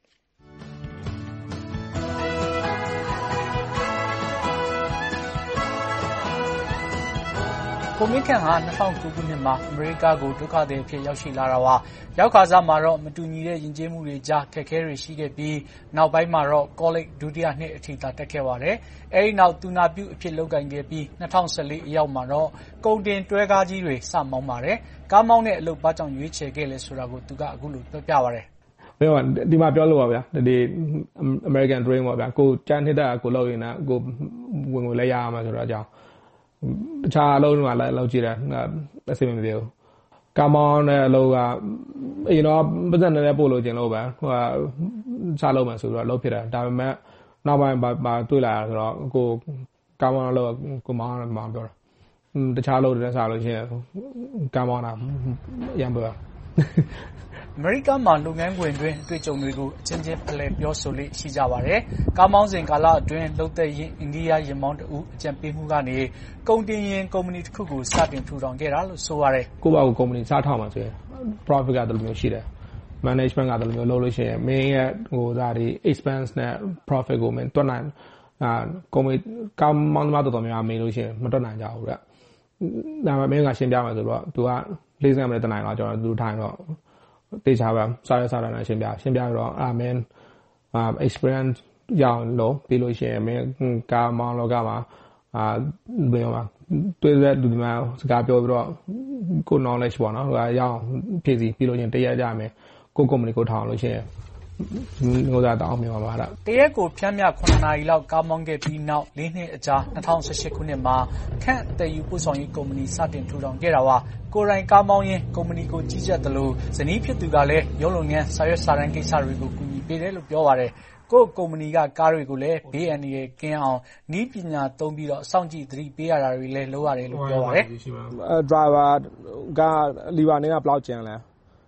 ကိုမင်းခန့်ဟာ2009ခုနှစ်မှာအမေရိကကိုဒုက္ခသည်အဖြစ်ရောက်ရှိလာတာပါရောက်ခါစားမှာတော့မတူညီတဲ့ယဉ်ကျေးမှုတွေကြားခက်ခဲတွေရှိခဲ့ပြီးနောက်ပိုင်းမှာတော့ college ဒုတိယနှစ်အထိသာတက်ခဲ့ပါတယ်အဲဒီနောက်သူနာပြုအဖြစ်လုပ်ကိုင်ခဲ့ပြီး2014အရောက်မှာတော့ကုန်တင်တွဲကားကြီးတွေစမောင်းပါတယ်ကားမောင်းတဲ့အလုပ်ဘာကြောင့်ရွေးချယ်ခဲ့လဲဆိုတာကိုသူကအခုလိုပြောပြပါတယ်ဒီမှာပြောလို့ပါဗျာဒီ American Dream ပါဗျာကိုကြမ်းနှစ်တာကိုလောက်ရင်ကိုဝင်ကိုလဲရအောင်ဆိုတော့အကြောင်းတခြားအလုပ်တွေမှာလောက်ကြည့်တယ်အဆင်မပြေဘူးကာမောင်းတဲ့အလုပ်ကအရင်တော့ပတ်စံနဲ့ပို့လို့ကျင်လို့ပဲဟိုစလုပ်မှဆိုတော့လုပ်ဖြစ်တယ်ဒါပေမဲ့နောက်ပိုင်းမှာတွေ့လာဆိုတော့ကိုကာမောင်းအလုပ်ကိုမောင်းပြောတာတခြားအလုပ်တွေနဲ့စလို့ရှိရင်ကာမောင်းတာရံပြောအမေရိကန်မှာလုပ်ငန်းခွင်တွင်အတွေ့အကြုံတွေကိုအချင်းချင်းဖလှယ်ပြောဆိုလေးရှိကြပါတယ်။ကားမောင်းစဉ်ကာလအတွင်းလှုပ်သက်ရင်အိန္ဒိယယာဉ်မောင်းတဦးအကြံပေးမှုကနေကုန်တင်ယာဉ်ကုမ္ပဏီတစ်ခုကိုစတင်ထူထောင်ခဲ့တာလို့ဆိုရတယ်။ကိုယ့်ဘာကိုကုမ္ပဏီစထောင်မှာဆိုရင် profit ကတည်းကမျိုးရှိတယ်။ management ကတည်းကမျိုးလုပ်လို့ရှိရင် main ရဲ့ဟိုဒါတွေ expense နဲ့ profit ကိုမင်းတွက်နိုင်ကုမ္ပဏီကားမောင်းသမားတော်တော်များများမေးလို့ရှိရင်မတွက်နိုင်ကြဘူးဗျ။ဒါပေမဲ့မင်းကရှင်းပြမှာဆိုတော့ तू က40မိနစ်တနိုင်တော့ကျွန်တော် तू ထိုင်တော့တေချာပါစားရနဲ့ရှင်းပြတော့မင်းexperience ရအောင်လို့ပြီးလို့ရှိရင်မင်းကားမောင်းလောကမှာဘယ်မှာတွေ့တဲ့လူတွေမှာစကားပြောပြီးတော့ကို knowledge ပေါ့နော်ဟိုကရအောင်ဖြည့်စီပြီးလို့ရှိရင်တရက်ကြမယ်ကို company ကိုထောင်လို့ရှိရင်ငိုစားတောင်းမြင်ပါလားတရက်ကိုဖြန့်မြ9နာရီလောက်ကားမောင်းခဲ့ပြီးနောက်၄နှစ်အကြာ2018ခုနှစ်မှာခန့်တယ်ယူပို့ဆောင်ရေးကုမ္ပဏီစတင်ထူထောင်ခဲ့တာပါကိုရိုင်းကားမောင်းရင်ကုမ္ပဏီကိုကြီးကြပ်တယ်လို့ဇနီးဖြစ်သူကလည်းရုံးလုပ်ငန်းစာရွက်စာတမ်းကိစ္စတွေကိုကူညီပေးတယ်လို့ပြောပါတယ်ကိုကုမ္ပဏီကကားတွေကိုလည်းဘေးအန္တရာယ်ကင်းအောင်နည်းပညာသုံးပြီးတော့စောင့်ကြည့်သတိပေးရတာတွေလည်းလုပ်ရတယ်လို့ပြောပါတယ် driver ကလီဗာနဲ့ကဘလောက်ကျန်လဲ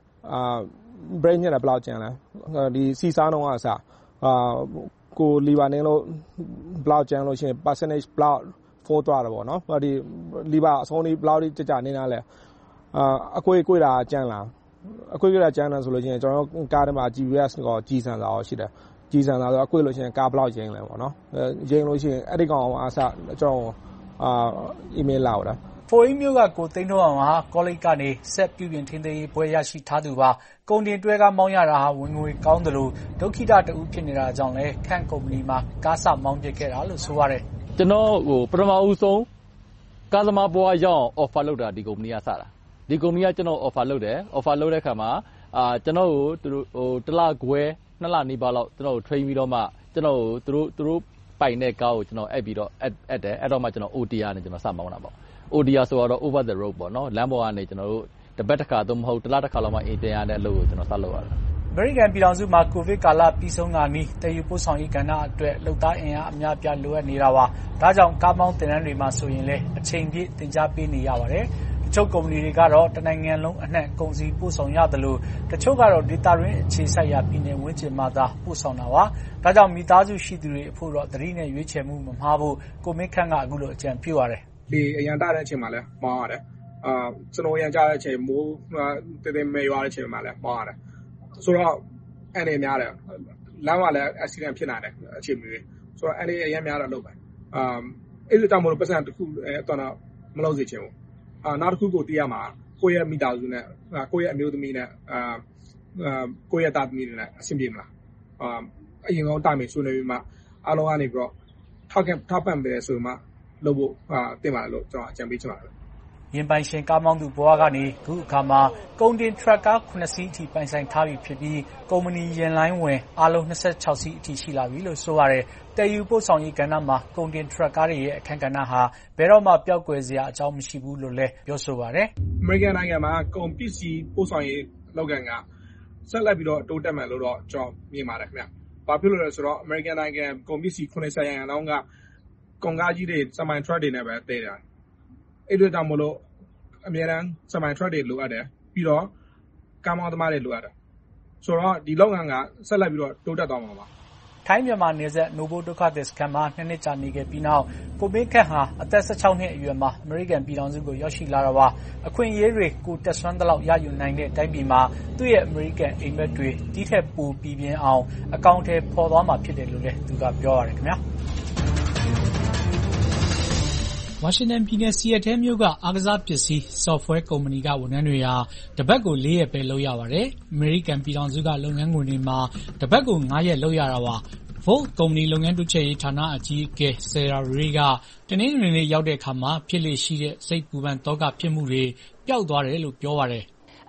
brain နဲ့ဘယ်လောက်ကျန်လဲဒီစီစားနှုန်းကအစကိုလီဗာနဲ့လို့ဘလောက်ကျန်လို့ရှိရင် percentage ဘလောက် for သွားတယ်ပေါ့နော်ဒီလီဗာအဆုံးလေးဘလောက်ကြနေတာလဲအကွေးတာကျန်လားအကွေးတာကျန်တယ်ဆိုလို့ရှိရင်ကျွန်တော်တို့ကားထဲမှာ GPS ကိုကြီးစံစာရောရှိတယ်ကြီးစံစာဆိုအကွေးလို့ရှိရင်ကားဘလောက်ရင်းလဲပေါ့နော်ရင်းလို့ရှိရင်အဲ့ဒီကောင်အစကျွန်တော်email လာတာဖိုအင်းမျိုးကကိုသိန်းတော်အောင်ဟာကောလိပ်ကနေဆက်ပြုပြင်ထင်းသေးပွဲရရှိထားသူပါကုန်တင်တွဲကားမောင်းရတာဟာဝင်ငွေကောင်းတယ်လို့ဒုက္ခိတတူဖြစ်နေတာကြောင့်လဲခန့်ကုမ္ပဏီမှာကားစမောင်းပြခဲ့တာလို့ဆိုရတယ်ကျွန်တော်ပထမဦးဆုံးကားသမားဘွားရအောင် offer လုပ်တာဒီကုမ္ပဏီကစတာဒီကုမ္ပဏီကကျွန်တော် offer လုပ်တယ် offer လုပ်တဲ့အခါမှာကျွန်တော်ကိုသူတို့တစ်လခွဲ2လနီးပါးလောက်ကျွန်တော်ကို train ပြီးတော့မှကျွန်တော်ကိုသူတို့ပိုင်တဲ့ကားကိုကျွန်တော်အပ်ပြီးတော့အပ်တယ်အဲ့တော့မှကျွန်တော် OTR နဲ့ကျွန်တော်စမောင်းတာပေါ့ODR ဆိုတော့ over the road ပေါ့နော်လမ်းပေါ်ကနေကျွန်တော်တို့တစ်ပတ်တစ်ခါသို့မဟုတ်တစ်လတစ်ခါလောက်မှအိမ်ပြန်ရတဲ့အလုပ်ကိုကျွန်တော်စလုပ်ရတာအမေရိကန်ပြည်ထောင်စုမှာကိုဗစ်ကာလပြီးဆုံးတာနီးတည်ယူပို့ဆောင်ရေးကဏ္ဍအတွက်လုပ်သားအင်အားအများပြလိုအပ်နေတာပါဒါကြောင့်ကားမောင်းတင်တန်းတွေမှာဆိုရင်လည်းအချိန်ပြည့်တင် जा ပေးနေရပါတယ်တချို့ကုမ္ပဏီတွေကတော့တနိုင်ငံလုံးအနှံ့ကုန်စည်ပို့ဆောင်ရတယ်လို့တချို့ကတော့ဒေသတွင်းအခြေစိုက်ရာပြည်နယ်ဝန်းကျင်မှာသာပို့ဆောင်တာပါ။ဒါကြောင့်မိသားစုရှိသူတွေအဖို့တော့သတိနဲ့ရွေးချယ်မှုမမှားဖို့ကိုမင်းခန့်ကအခုလိုအကြံပြုရတယ်။ဒီအရန်တတဲ့အချိန်မှာလည်းမောင်းရတယ်။ကျွန်တော်ရန်ကြတဲ့အချိန်မိုးတဲမဲရွာတဲ့အချိန်မှာလည်းမောင်းရတယ်။ဆိုတော့အဲ့ဒီများတယ်လမ်းမှာလည်း accident ဖြစ်နိုင်တယ်အခြေအနေတွေဆိုတော့အဲ့ဒီအရန်များတော့လုပ်ပဲအဲ့ဒီတောင်မလို့ပတ်စံတစ်ခုအဲ့တော့မလုပ်စေချင်ဘူးနောက်တစ်ခုကိုတည်ရမှာကိုယ့်ရဲ့မိသားစုနဲ့ကိုယ့်ရဲ့အမျိုးသမီးနဲ့ကိုယ့်ရဲ့သားသမီးတွေနဲ့အဆင်ပြေမလားအရင်ဆုံးတိုင်ပြီးဆွေးနွေးပြီးမှအားလုံးကနေပြီးတော့ထောက်ပံ့ပေးဆိုမှလုပ်ဖို့တင်ပါလို့ကျွန်တော်အကြံပေးချင်ပါတယ်ရင်ပိုင်ရှင်ကားမောင်းသူဘဝကနေအခုအခါမှာကုန်တင်ထရက်ကား9စီးအထိပိုင်ဆိုင်ထားပြီဖြစ်ပြီးကုမ္ပဏီရင်လိုင်းဝင်အားလုံး26စီးအထိရှိလာပြီလို့ဆိုရတယ်။တည်ယူပို့ဆောင်ရေးကဏ္ဍမှာကုန်တင်ထရက်ကားတွေရဲ့အခန်းကဏ္ဍဟာဘယ်တော့မှပျောက်ကွယ်စရာအကြောင်းမရှိဘူးလို့လည်းပြောဆိုပါတယ်။ American နိုင်ငံမှာကုန်ပစ္စည်းပို့ဆောင်ရေးလုပ်ငန်းကဆက်လက်ပြီးတော့တိုးတက်မယ်လို့တော့ကျွန်တော်မြင်ပါတယ်ခင်ဗျ။ဘာဖြစ်လို့လဲဆိုတော့ American နိုင်ငံကုန်ပစ္စည်း90%လောက်ကကုန်ကားကြီးတွေစမိုင်ထရက်တွေနဲ့ပဲတည်တယ်။အဲ့လိုတောင်မလို့အများအားစမိုင်ထရက်တွေလိုအပ်တယ်ပြီးတော့ကားမောင်းသမားတွေလိုအပ်တယ်ဆိုတော့ဒီလုပ်ငန်းကဆက်လက်ပြီးတော့တိုးတက်သွားမှာပါထိုင်းမြန်မာနယ်စပ်နိုဘိုဒုက္ခသည်စခန်းမှာ2နှစ်ကြာနေခဲ့ပြီးနောက်ကိုမင်းခန့်ဟာအသက်16နှစ်အရွယ်မှာအမေရိကန်ပြည်ထောင်စုကိုရောက်ရှိလာတာပါအခွင့်အရေးတွေကိုတက်ဆွမ်းသလောက်ရယူနိုင်တဲ့တိုင်းပြည်မှာသူ့ရဲ့အမေရိကန်အိမ်မက်တွေတီးထက်ပိုပြီးပြင်းအောင်အကောင့်ထဲပေါ်သွားမှာဖြစ်တယ်လို့လည်းသူကပြောရတယ်ခင်ဗျာဝါရှင်တန်ပြည်နယ်စီယက်တဲမြို့ကအားကစားပစ္စည်း software ကုမ္ပဏီကဝန်ထမ်းတွေဟာတပတ်ကို4ရက်ပဲလုပ်ရပါတယ်။အမေရိကန်ပြည်ထောင်စုကလုပ်ငန်းခွင်တွေမှာတပတ်ကို5ရက်လုပ်ရတာပါ။ Volt ကုမ္ပဏီလုပ်ငန်းတိုးချဲ့ရေးဌာနအကြီးအကဲ Sarah Ray ကတနင်္ဂနွေနေ့ရောက်တဲ့အခါမှာဖြစ်လေရှိတဲ့စိတ်ပူပန်သောကဖြစ်မှုတွေပျောက်သွားတယ်လို့ပြောပါတယ်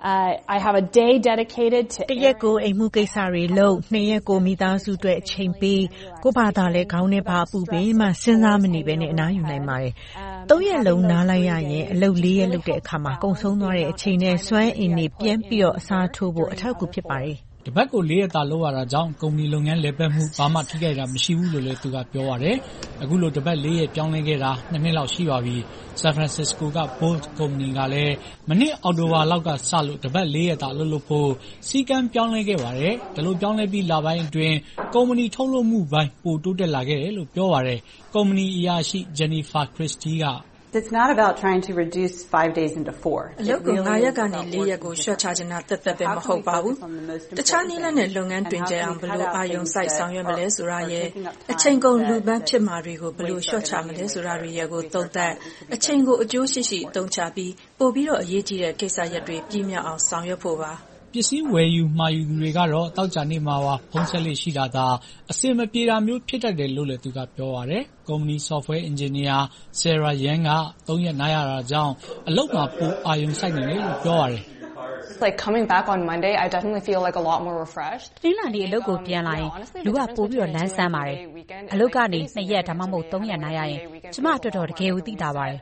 I have a day dedicated to တရက်ကိုအိမ်မှုကိစ္စတွေလုပ်2ရက်ကိုမိသားစုအတွက်အချိန်ပေးကိုဘာသာလဲခေါင်းနဲ့ပါအပူပေးမှစဉ်းစားမနေဘဲနဲ့အနားယူနိုင်ပါတယ်3ရက်လုံးနားလိုက်ရရင်အလုပ်4ရက်လုပ်တဲ့အခါမှာကုန်ဆုံးသွားတဲ့အချိန်နဲ့စွမ်းအင်တွေပြန်ပြီးတော့အစားထိုးဖို့အထောက်အကူဖြစ်ပါတယ်တပတ်ကို4ရက်သာလုပ်ရတာကြောင့်ကုမ္ပဏီလုပ်ငန်းလည်ပတ်မှုဘာမှထိခိုက်တာမရှိဘူးလို့လည်းသူကပြောပါတယ်။အခုလိုတပတ်4ရက်ပြောင်းလဲခဲ့တာ2နှစ်လောက်ရှိပါပြီ။ San Francisco က Bolt ကုမ္ပဏီကလည်းမနှစ်အောက်တိုဘာလောက်ကစလို့တပတ်4ရက်သာလုပ်ဖို့စီကံပြောင်းလဲခဲ့ပါတယ်။ဒါလိုပြောင်းလဲပြီးလပိုင်းအတွင်းကုမ္ပဏီထုတ်လုပ်မှုပိုင်းပိုတိုးတက်လာခဲ့တယ်လို့ပြောပါတယ်။ကုမ္ပဏီအရာရှိ Jennifer Christie က It's not about trying to reduce 5 days into 4. အလုပ်ကို9ရက်ကနေ4ရက်ကိုရှော့ချချင်တာသက်သက်ပဲမဟုတ်ပါဘူး။တခြားနည်းလမ်းနဲ့လုပ်ငန်းတွင်ကြအောင်ဘယ်လိုအာရုံစိုက်ဆောင်ရွက်မလဲဆိုတာရဲ့အချိန်ကုန်လူပန်းဖြစ်မှာတွေကိုဘယ်လိုရှော့ချမလဲဆိုတာတွေရဲ့ကိုသုံးသပ်အချိန်ကိုအကျိုးရှိရှိအသုံးချပြီးပို့ပြီးတော့အရေးကြီးတဲ့ကိစ္စရပ်တွေပြည့်မြောက်အောင်ဆောင်ရွက်ဖို့ပါပစ္စည်းဝယ်ယူမှာယူသူတွေကတော့တောက်ကြနေမှာပါဖုံးဆက်လေးရှိတာသာအစင်မပြေတာမျိုးဖြစ်တတ်တယ်လို့လည်းသူကပြောပါတယ်ကုမ္ပဏီ software engineer Sarah Yang က3ရက်နားရတာကြောင့်အလုပ်မှာပိုအာရုံစိုက်နေတယ်လို့ပြောပါတယ် Like coming back on Monday, I definitely feel like a lot more refreshed. ဒီလနေ့အလုပ်ကိုပြန်လာရင်လူကပို့ပြီးတော့လမ်းဆန်းပါတယ်အလုပ်ကနေ2ရက်ဒါမှမဟုတ်3ရက်နားရရင်ကျမအတွက်တော့တကယ်ကိုသိတာပါတယ်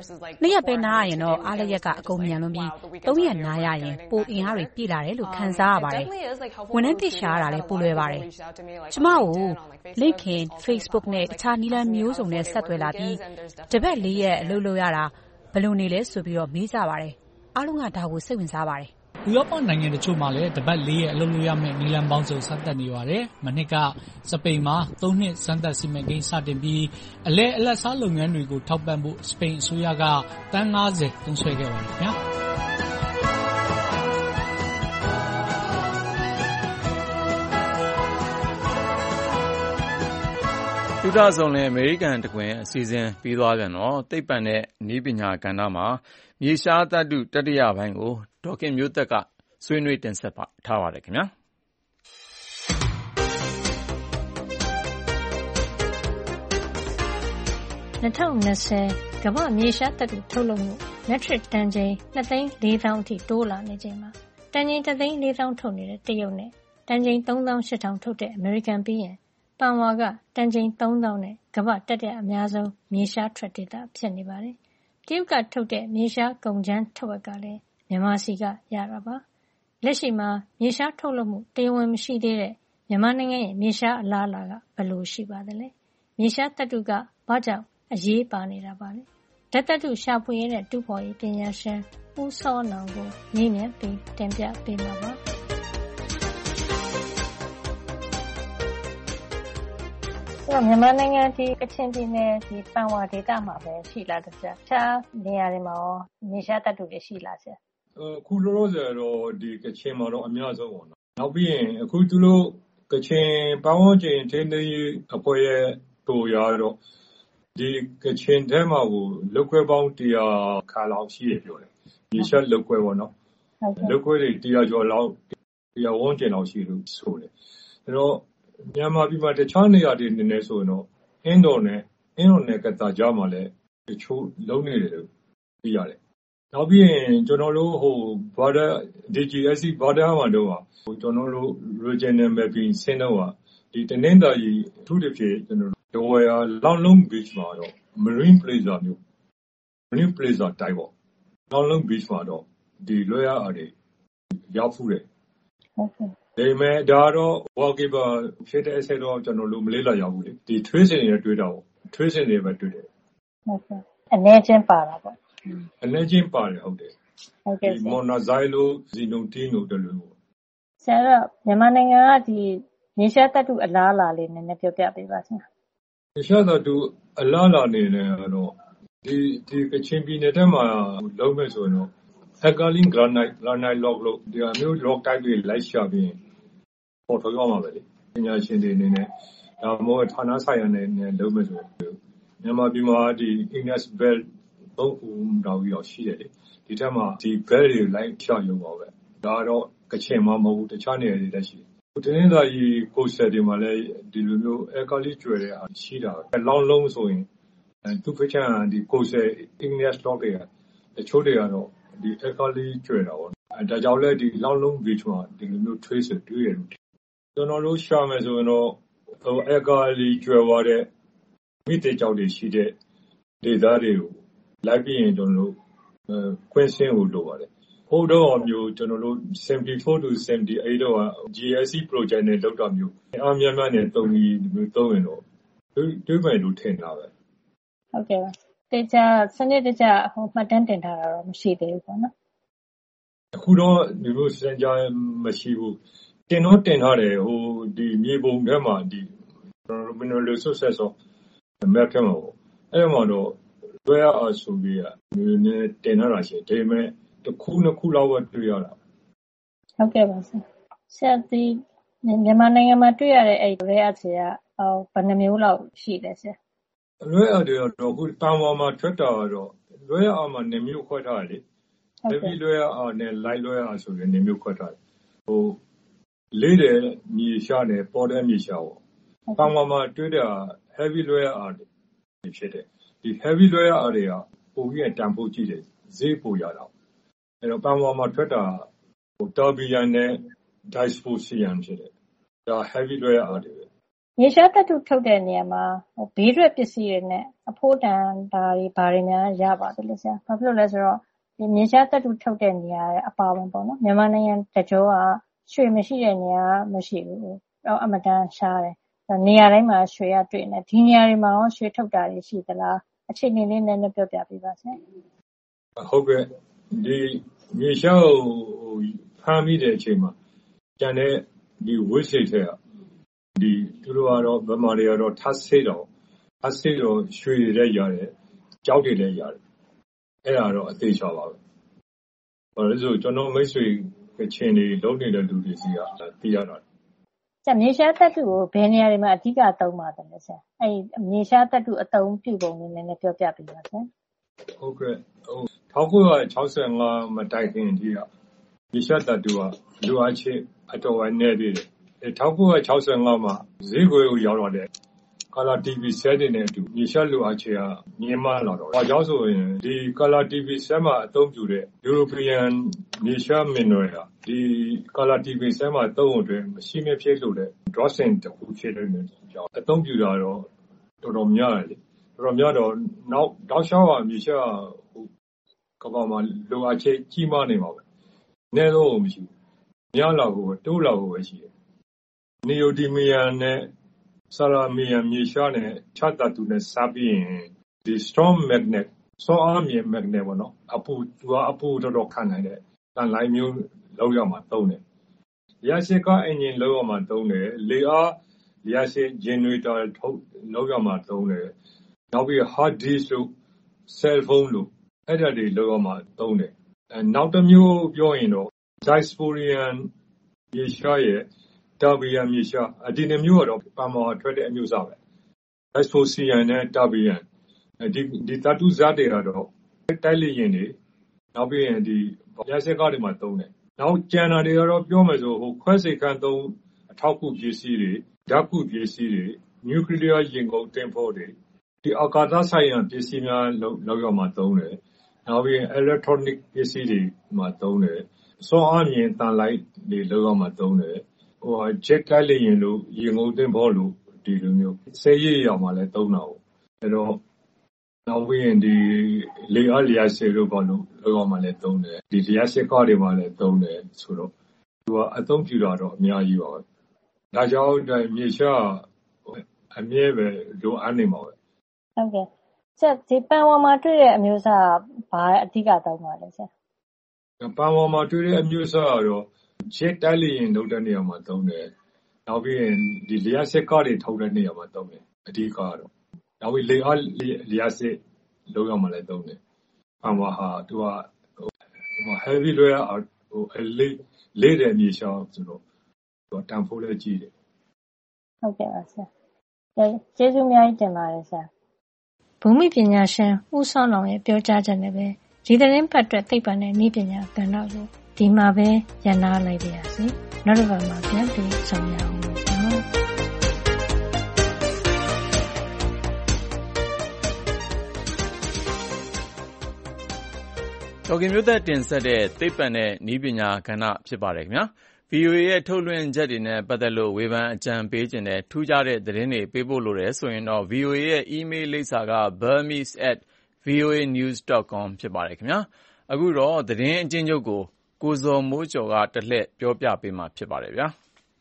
2ရက်ပဲနားရရင်တော့အားလရက်ကအကုန်မြန်လွန်ပြီး3ရက်နားရရင်ပိုအင်အားတွေပြည့်လာတယ်လို့ခံစားရပါတယ်ဝန်ထမ်းသိရှာရတာလည်းပိုလွယ်ပါတယ်ကျမကို LinkedIn Facebook နဲ့တခြားနည်းလမ်းမျိုးစုံနဲ့ဆက်သွယ်လာပြီးတပတ်4ရက်အလုပ်လုပ်ရတာဘယ်လိုနေလဲဆိုပြီးတော့မေးကြပါတယ်အားလုံးကဒါကိုစိတ်ဝင်စားပါတယ်ဥရောပနိုင်ငံတချို့မှာလည်းတပတ်4ရက်အလုပ်လုပ်ရမယ့်နည်းလမ်းပေါင်းစုံစတင်နေပါတယ်။မနှစ်ကစပိန်မှာ3နှစ်စမ်းသပ်စီမံကိန်းစတင်ပြီးအလက်စားလုပ်ငန်းတွေကိုထောက်ပံ့ဖို့စပိန်အစိုးရကတန်း90သုံးစွဲခဲ့ပါတယ်ခင်ဗျာ။သုဒဆောင်လည်းအမေရိကန်တကွင်အစီအစဉ်ပြီးသွားပြန်တော့သိပ္ပံနဲ့နည်းပညာကဏ္ဍမှာမြေရှားသတ္တုတတိယပိုင်းကိုဒေါက်ခင်မျိုးသက်ကဆွေးနွေးတင်ဆက်ထားပါတယ်ခင်ဗျာ 2020ကမ္ဘာမြေရှားသတ္တုထုတ်လုပ်မှုမက်ထရစ်တန်ချိန် 2,400,000 အထိတိုးလာနေချိန်မှာတန်ချိန် 1,400,000 ထုတ်နေတဲ့တရုတ်နဲ့တန်ချိန် 38,000 ထုတ်တဲ့အမေရိကန်ပြီးရင်ပန်ဝါကတန်ချိန် 3,000 နဲ့ကမ္ဘာတတိယအများဆုံးမြေရှားထွက်ဒေသဖြစ်နေပါတယ်။တရုတ်ကထုတ်တဲ့မြေရှားကုန်ကြမ်းထက်ဝက်ကလည်းမြန်မာစီကရတာပါ။လက်ရှိမှာမြေရှားထုတ်လုပ်မှုတရားဝင်မရှိသေးတဲ့မြန်မာနိုင်ငံရဲ့မြေရှားအလားအလာကဘယ်လိုရှိပါသလဲ။မြေရှားသတ္တုကဘာကြောင့်အရေးပါနေတာပါလဲ။ဒဓာတ်သတ္တုရှာဖွေရေးနဲ့တူးဖော်ရေးပညာရှင်ဦးစောနောင်ကိုမေးမြန်းပြီးတင်ပြပေးမှာပါမြန်မာနိုင်ငံဒီကချင်ပြည်နယ်ဒီပန်ဝါဒေသမှာပဲရှိလားတခြားနေရာတွေမှာရောမြေရှားသတ္တုတွေရှိလားဆရာအခုလောလောဆယ်တော့ဒီကချင်မှာတော့အများဆုံးပေါ့နော်နောက်ပြီးရင်အခုသူတို့ကချင်ပတ်ဝန်းကျင်ထိန်းသိမ်းရေးအဖွဲ့ရဲ့တို့ရတော့ဒီကချင်ထဲမှာကိုလုတ်ခွဲပေါင်း100ခါလောက်ရှိရပြောတယ်မြေရှားလုတ်ခွဲပေါ့နော်လုတ်ခွဲတွေ100ကျော်လောက်100ဝန်းကျင်လောက်ရှိလို့ဆိုတယ်အဲတော့မြန်မာပြည်မှာတခြားနေရာတွေနေနေဆိုရင်တော့အင်းတော်နဲ့ကတာကြားမှာလည်းတချို့လုံးနေတယ်လို့သိရတယ်နောက်ပြီးရင်ကျွန်တော်တို့ဘာသာ DGSC ဘာသာမှာတော့ကျွန်တော်တို့ regional mapping ဆင်းတော့ဒီတနင်္သာရီအထူးသဖြင့်ကျွန်တော်တို့ Dawaya Longlong Beach မှာတော့ Marine Plaza မျိုး Marine Plaza တိုင်းပေါ့ Longlong Beach မှာတော့ဒီလွှဲရအားတွေရောက်ဖူးတယ်ဟုတ်ကဲ့ဒါပေမဲ့ဒါတော့ walkable ဖြစ်တဲ့အဆက်တော့ကျွန်တော်တို့မလေးလာရောက်ဘူးလေဒီ tracing တွေတွေ့တာပေါ့ tracing တွေပဲတွေ့တယ်ဟုတ်ကဲ့အနေချင်းပါတာပေါ့အနေချင်းပါတယ်ဟုတ်တယ်ဟုတ်ကဲ့ဒီ monoxide ဇီနိုတင်းတို့တလို့ပေါ့ဆရာကမြန်မာနိုင်ငံကဒီမြေရှားသတ္တုအလားအလာလေးနည်းနည်းပြောပြပေးပါဆရာမြေရှားသတ္တုအလားအလာနေနဲ့တော့ဒီကချင်ပြည်နယ်ထဲမှာလုံးမဲ့ဆိုရင်တော့ alkaline granite rock လို့ဒီအမျိုး rock type တွေလိုက်ရှာပြီးပေါ်ထုတ်ရမှာပဲလေပညာရှင်တွေအနေနဲ့ဒါမှမဟုတ်ဌာနဆိုင်ရာနဲ့လုံးမဲ့ဆိုမြန်မာပြည်မှာဒီ Igneous Belt 3ခုတောင်ရောက်ရှိတယ်လေဒီထက်မှာဒီ belt တွေလိုက်ချရုံပါပဲဒါတော့ကချင်မှာမဟုတ်ဘူးတခြားနေရာတွေလည်းရှိတယ်တနင်္သာရီကိုဆက်တွေမှာလည်းဒီလိုမျိုး alkaline ကျွဲတဲ့ဟာရှိတာပဲလောင်းလုံးဆိုရင်သူဖချန်ဒီကိုဆက် Igneous rock တွေကတချို့တွေကတော့ဒီ alkaline ကျွဲတာပေါ့ဒါကြောင့်လည်းဒီလောင်းလုံး beach မှာဒီလိုမျိုး trace တွေ့ရတယ်ကျွန်တော်တို့ရှာမယ်ဆိုရင်တော့alkaline ကျွဲသွားတဲ့မိတဲ့ကြောက်တွေရှိတဲ့ဒေသတွေကိုလိုက်ပြီးရင်ကျွန်တော်တို့ခွင့်စင်းကိုလိုပါတယ်ဟိုတော့မျိုးကျွန်တော်တို့74 to 78တော့ GSC project နဲ့လောက်တာမျိုးအားများများနဲ့တုံးပြီးမျိုးသုံးရင်တော့တွေးမယ်လို့ထင်တာပဲဟုတ်ကဲ့ပါတေချာစနစ်တကျမှတ်တမ်းတင်ထားတာတော့မရှိသေးဘူးပေါ့နော်အခုတော့ဒီလိုစံကြမရှိဘူးတင်တော့တင်ထားတယ်ဒီမြေပုံထဲမှာဒီကျွန်တော်တို့ mineral resources ဆို map ထဲမှာပေါ့အဲ့မှာတော့လွှဲရအောင်ဆိုပြီးတင်ထားတာရှိတယ်ဒါပေမဲ့တစ်ခုနှစ်ခုလောက်ပဲတွေ့ရတာဟုတ်ကဲ့ပါဆရာဒီမြန်မာနိုင်ငံမှာတွေ့ရတဲ့အဲ့လွှဲရချေကဘယ်နှမျိုးလောက်ရှိလဲဆရာလွှဲရတွေတော့အခုပန်ဝါမှာထွက်တာတော့လွှဲရအောင်မှာ2မျိုးခွဲထားတယ်လေ heavy လွှဲရအောင်နဲ့ light လွှဲရအောင်ဆိုပြီး2မျိုးခွဲထားတယ်လေးတယ်မြေရှားနဲ့ပေါ်တဲ့မြေရှားပေါ့ပန်ဝါမှာတွေ့တာ heavy လွှဲရအောင်ဖြစ်တယ်ဒီ heavy လွှဲရအောင်တွေကပုံကြီးတန်ဖိုးကြည့်တယ်ဈေးပိုရတာအဲ့တော့ပန်ဝါမှာထွက်တာTerbian နဲ့ Dysprosium ဖြစ်တယ်ဒါ heavy လွှဲရအောင်တွေမြေရှားသတ္တုထုတ်တဲ့နေရာမှာဘေးထွက်ပစ္စည်းတွေနဲ့အဖိုးတန်ဒါတွေဘာတွေများရပါတယ်လဲဆရာဘာဖြစ်လို့လဲဆိုတော့ဒီမြေရှားသတ္တုထုတ်တဲ့နေရာအပါဝင်ပေါ့နော်မြန်မာနိုင်ငံတကြောကရွှေမရှိတဲ့နေရာမရှိဘူးတော့အမတန်ရှားတယ်နေရာတိုင်းမှာရွှေရတွေ့နေဒီနေရာတွေမှာရောရွှေထုတ်တာတွေရှိသလားအခြေအနေလေးနည်းနည်းပြောပြပေးပါဆရာဟုတ်ကဲ့ဒီမြေရှားကိုဖမ်းမိတဲ့အချိန်မှာကျန်တဲ့ဒီ waste တွေကဒီသူတို့ကတော့ဗမာတွေကတော့ထပ်ဆေးတော့ရွှေတွေလည်းရတယ်ကြောက်တွေလည်းရတယ်အဲ့ဒါတော့အသေးချပါပဲဘာလို့ဆိုကျွန်တော်မိတ်ဆွေကချင်တွေလုံးနေတဲ့လူတွေစီကသိရတာကျမြေရှားသတ္တုကိုဘယ်နေရာတွေမှာအဓိကသုံးပါတယ်လဲဆရာအဲ့မြေရှားသတ္တုအသုံးပြုပုံလေးနည်းနည်းပြောပြပေးပါဆရာဟုတ်ကဲ့1965မတိုင်ခင်ကြီးကမြေရှားသတ္တုကလိုအပ်ချက်အတော်အနည်းသေးတယ်1965မှာဈေးကွယ်ကိုရောက်လာတဲ့ Color TV set တွေနဲ့အတူမြေရှားလိုအပ်ချက်ကမြင့်မားလာတော့ဘာကြောင့်ဆိုရင်ဒီ Color TV set မှာအသုံးပြုတဲ့ European မြေရှား mineral ကဒီ Color TV set မှာသုံးဖို့အတွက်မရှိမဖြစ်လို့တဲ့ drawing တစ်ခုဖြစ်နေတယ်ကြောင့်အသုံးပြုတာတော့တော်တော်များတယ်လေတော်တော်များတော့နောက်တောက်လျှောက်မြေရှားကမ္ဘာမှာလိုအပ်ချက်ကြီးမားနေမှာပဲအနည်းဆုံးမရှိဘူးများလာဖို့တိုးလာဖို့ပဲရှိတယ်Neodymium နဲ့ Ceramium မြေရှားနဲ့ခြားသတ္တုနဲ့စပ်ပြီးရင်ဒီ storm magnet စောအားမြင်မဲ့နဲ့ပေါ့နော်အပူတော့ခံနိုင်တဲ့တန်လိုင်းမျိုးလောက်ရမှာသုံးတယ်လျှက်စစ်ကအင်ဂျင်လောက်ရမှာသုံးတယ်လေအားလျှက်စစ် generator ထုတ်လောက်ရမှာသုံးတယ်နောက်ပြီး hard disk လို့ cell phone လို့အဲ့ဒါတွေလောက်ရမှာသုံးတယ်နောက်တစ်မျိုးပြောရင်တော့ Dysporian မြေရှားရဲ့ Terbian မြေရှားဒီနှစ်မျိုးကတော့ပန်မာထွက်တဲ့အမျိုးအစားပဲ Dysporian နဲ့ Terbian ဒီသတ္တုဇာတ်တွေကတော့တိုက်လေရင်တွေနောက်ပြီးရင်ဒီလျှက်စစ်ကားတွေမှာသုံးတယ်နောက်ကျန်တာတွေကတော့ပြောမယ်ဆိုခွဲစိတ်ခန်းသုံးအထောက်အကူပစ္စည်းတွေဓာတ်ကူပစ္စည်းတွေ nuclear ရင်ကုန်တင်ဖို့တွေဒီအာကာသဆိုင်ရာပစ္စည်းများလောက်ရမှာသုံးတယ်နောက်ပြီး electronic ပစ္စည်းတွေမှာသုံးတယ်စောအားမြင်တန်လိုက်တွေလောက်ရမှာသုံးတယ်jet တိုက်လေရင်လို့ရင်ကုန်တင်ဖို့လို့ဒီလိုမျိုးဆေးရည်ရောမှာလည်းသုံးတာပေါ့အဲ့တော့နောက်ပြီးရင်ဒီလေအားလျှက်စစ်တို့ဘာလို့လောက်ရမှာလည်းသုံးတယ်ဒီလျှက်စစ်ကားတွေမှာလည်းသုံးတယ်ဆိုတော့သူကအသုံးပြုတာတော့အများကြီးပါပဲဒါကြောင့်မြေရှားအမြဲပဲလိုအပ်နေမှာပဲဟုတ်ကဲ့ဆရာဒီပန်ဝါမှာတွေ့တဲ့အမျိုးအစားဘာအဓိကသုံးပါလဲဆရာပန်ဝါမှာတွေ့တဲ့အမျိုးအစားကတော့ jet တိုက်လေရင်လုပ်တဲ့နေရာမှာသုံးတယ်နောက်ပြီးရင်ဒီလျှက်စစ်ကားတွေထုတ်တဲ့နေရာမှာသုံးတယ်အဓိကကတော့နောက်ပြီးလေအားလျှက်စစ်လုပ်ရမှာလည်းသုံးတယ်ပန်ဝါဟာသူကheavy လွှဲလေးတဲ့မြေရှားဆိုတော့သူတန်ဖိုးလည်းကြီးတယ်ဟုတ်ကဲ့ပါဆရာကျေးဇူးအများကြီးတင်ပါတယ်ဆရာဘူမိပညာရှင်ဦးစောနောင်ရဲ့ပြောကြားချက်နဲ့ပဲဒီသတင်းပတ်အတွက်သိပ္ပံနဲ့နည်းပညာကဏ္ဍကိုဒီမှာပဲရန်နာလိုက်ပါရစေနောက်တစ်ပတ်မှာပြန်ပြီးဆောင်ရအောင်လို့တော်ကင်မျိုးသက်တင်ဆက်တဲ့သိပ္ပံနဲ့နည်းပညာကဏ္ဍဖြစ်ပါတယ်ခင်ဗျာ VOA ရဲ့ထုတ်လွှင့်ချက်တွေနဲ့ပတ်သက်လို့ဝေဖန်အကြံပေးခြင်းနဲ့ထူးခြားတဲ့သတင်းတွေပေးပို့လို့ရဆိုရင်တော့ VOA ရဲ့ email လိပ်စာက burmese@voanews.com ဖြစ်ပါတယ်ခင်ဗျာအခုတော့သတင်းအကျဉ်းချုပ်ကိုကိုဇော်မိုးကျော်ကတလှည့်ပြောပြပေးမှာဖြစ်ပါတယ်ဗျာ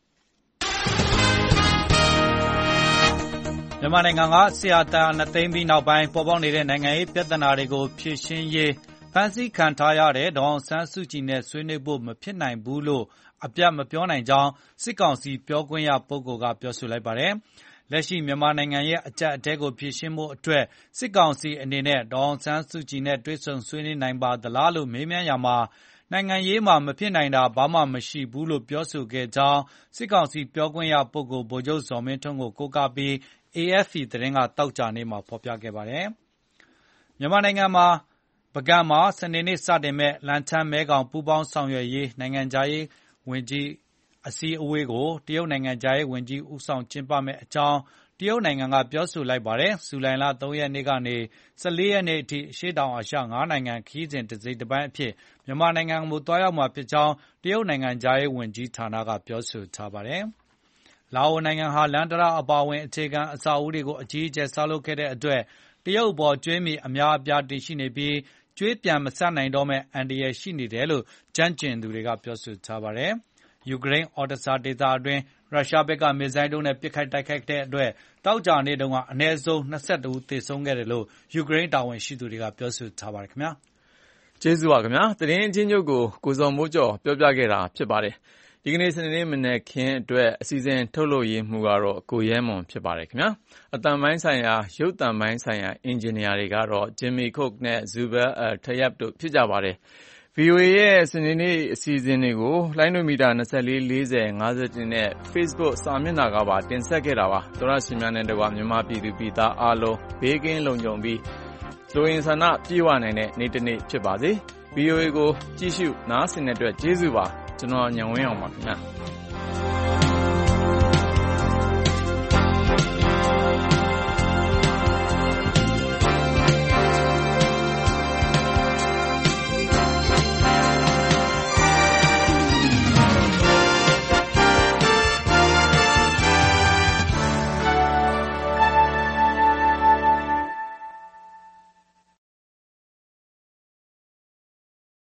မြန်မာနိုင်ငံကဆရာတာနှစ်သိန်းပြီးနောက်ပိုင်းပေါ်ပေါက်နေတဲ့နိုင်ငံရေးပြဿနာတွေကိုဖြေရှင်းရေးဖမ်းဆီးခံထားရတဲ့ဒေါ်အောင်ဆန်းစုကြည်နဲ့ဆွေးနွေးဖို့မဖြစ်နိုင်ဘူးလို့အပြတ်မပြောနိုင်ကြောင်းစစ်ကောင်စီပြောခွင့်ရပုဂ္ဂိုလ်ကပြောဆိုလိုက်ပါတယ်။လက်ရှိမြန်မာနိုင်ငံရဲ့အကျပ်အတည်းကိုဖြေရှင်းဖို့အတွက်စစ်ကောင်စီအနေနဲ့ဒေါ်အောင်ဆန်းစုကြည်နဲ့တွေ့ဆုံဆွေးနွေးနိုင်ပါသလားလို့မေးမြန်းရာမှာနိုင်ငံရေးမှာမဖြစ်နိုင်တာဘာမှမရှိဘူးလို့ပြောဆိုခဲ့ကြောင်းစစ်ကောင်စီပြောခွင့်ရပုဂ္ဂိုလ်ဗိုလ်ချုပ်ဇော်မင်းထွန်းကိုကိုးကားပြီး AFP သတင်းကတောက်ကြနေ့မှာဖော်ပြခဲ့ပါတယ်။မြန်မာနိုင်ငံမှာပုဂံမှာစနေနေ့စတင်မဲ့လန်ချန်းမဲခေါင်ပူးပေါင်းဆောင်ရွက်ရေးနိုင်ငံခြားရေးဝန်ကြီးအစည်းအဝေးကိုတရုတ်နိုင်ငံခြားရေးဝန်ကြီးဦးဆောင်ကျင်းပမဲ့အကြောင်းတရုတ်နိုင်ငံကပြောဆိုလိုက်ပါတယ်။ဇူလိုင်လ3ရက်နေ့ကနေ14ရက်နေ့အထိအရှေ့တောင်အာရှ9နိုင်ငံခရီးစဉ်တစ်စိတ်တစ်ပိုင်းအဖြစ်မြန်မာနိုင်ငံကိုတွားရောက်မှာဖြစ်ကြောင်းတရုတ်နိုင်ငံခြားရေးဝန်ကြီးဌာနကပြောဆိုထားပါတယ်။လာအိုနိုင်ငံဟာလန်တရာအပါအဝင်အခြေခံအဆောက်အဦတွေကိုအကြီးအကျယ်ဆောက်လုပ်ခဲ့တဲ့အတွက်တရုတ်အပေါ်ကျွေးမီအများအပြားတင်ရှိနေပြီးကျွေးပြန်မဆပ်နိုင်တော့မဲ့အန္တရာယ်ရှိနေတယ်လို့ကြမ်းကျင်သူတွေကပြောဆိုထားပါတယ်။ယူကရိန်းအော်ဒဆာဒေသအတွင်းရုရှားဘက်ကမစ်ဇိုင်းဒုံးနဲ့ပစ်ခတ်တိုက်ခိုက်တဲ့အတွက်တောက်ကြနေ့တုန်းကအနည်းဆုံး22ဦးသေဆုံးခဲ့တယ်လို့ယူကရိန်းတာဝန်ရှိသူတွေကပြောဆိုထားပါတယ်ခင်ဗျာ။ကျေးဇူးပါခင်ဗျာ။သတင်းအချင်းချုပ်ကိုကိုဇော်မိုးကျော်ပြောပြခဲ့တာဖြစ်ပါတယ်။ဒီကနေ့စနေနေ့မနေ့ခင်းအတွက်အစီအစဉ်ထုတ်လုပ်ရေးမှုကတော့ကိုရဲမွန်ဖြစ်ပါတယ်ခင်ဗျာအတန်ပိုင်းဆိုင်ရာရုပ်တံပိုင်းဆိုင်ရာအင်ဂျင်နီယာတွေကတော့ဂျင်မီခုတ်နဲ့ဇူဘယ်ထယပ်တို့ဖြစ်ကြပါတယ် VOA ရဲ့စနေနေ့အစီအစဉ်တွေကိုလိုင်းနိုမီတာ24 40 51နဲ့ Facebook စာမျက်နှာကပါတင်ဆက်ခဲ့တာပါသောရရှင်များနဲ့တကွာမြန်မာပြည်သူပြည်သားအားလုံးဘေးကင်းလုံခြုံပြီးလူရင်းဆန္ဒပြေဝနိုင်တဲ့နေ့တစ်နေ့ဖြစ်ပါစေ VOA ကိုကြည့်ရှုနားဆင်တဲ့အတွက်ကျေးဇူးပါကျွန်တော်ညံဝင်းအောင်ပါခင်ဗျာ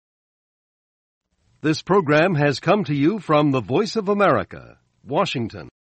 This program has come to you from the Voice of America, Washington.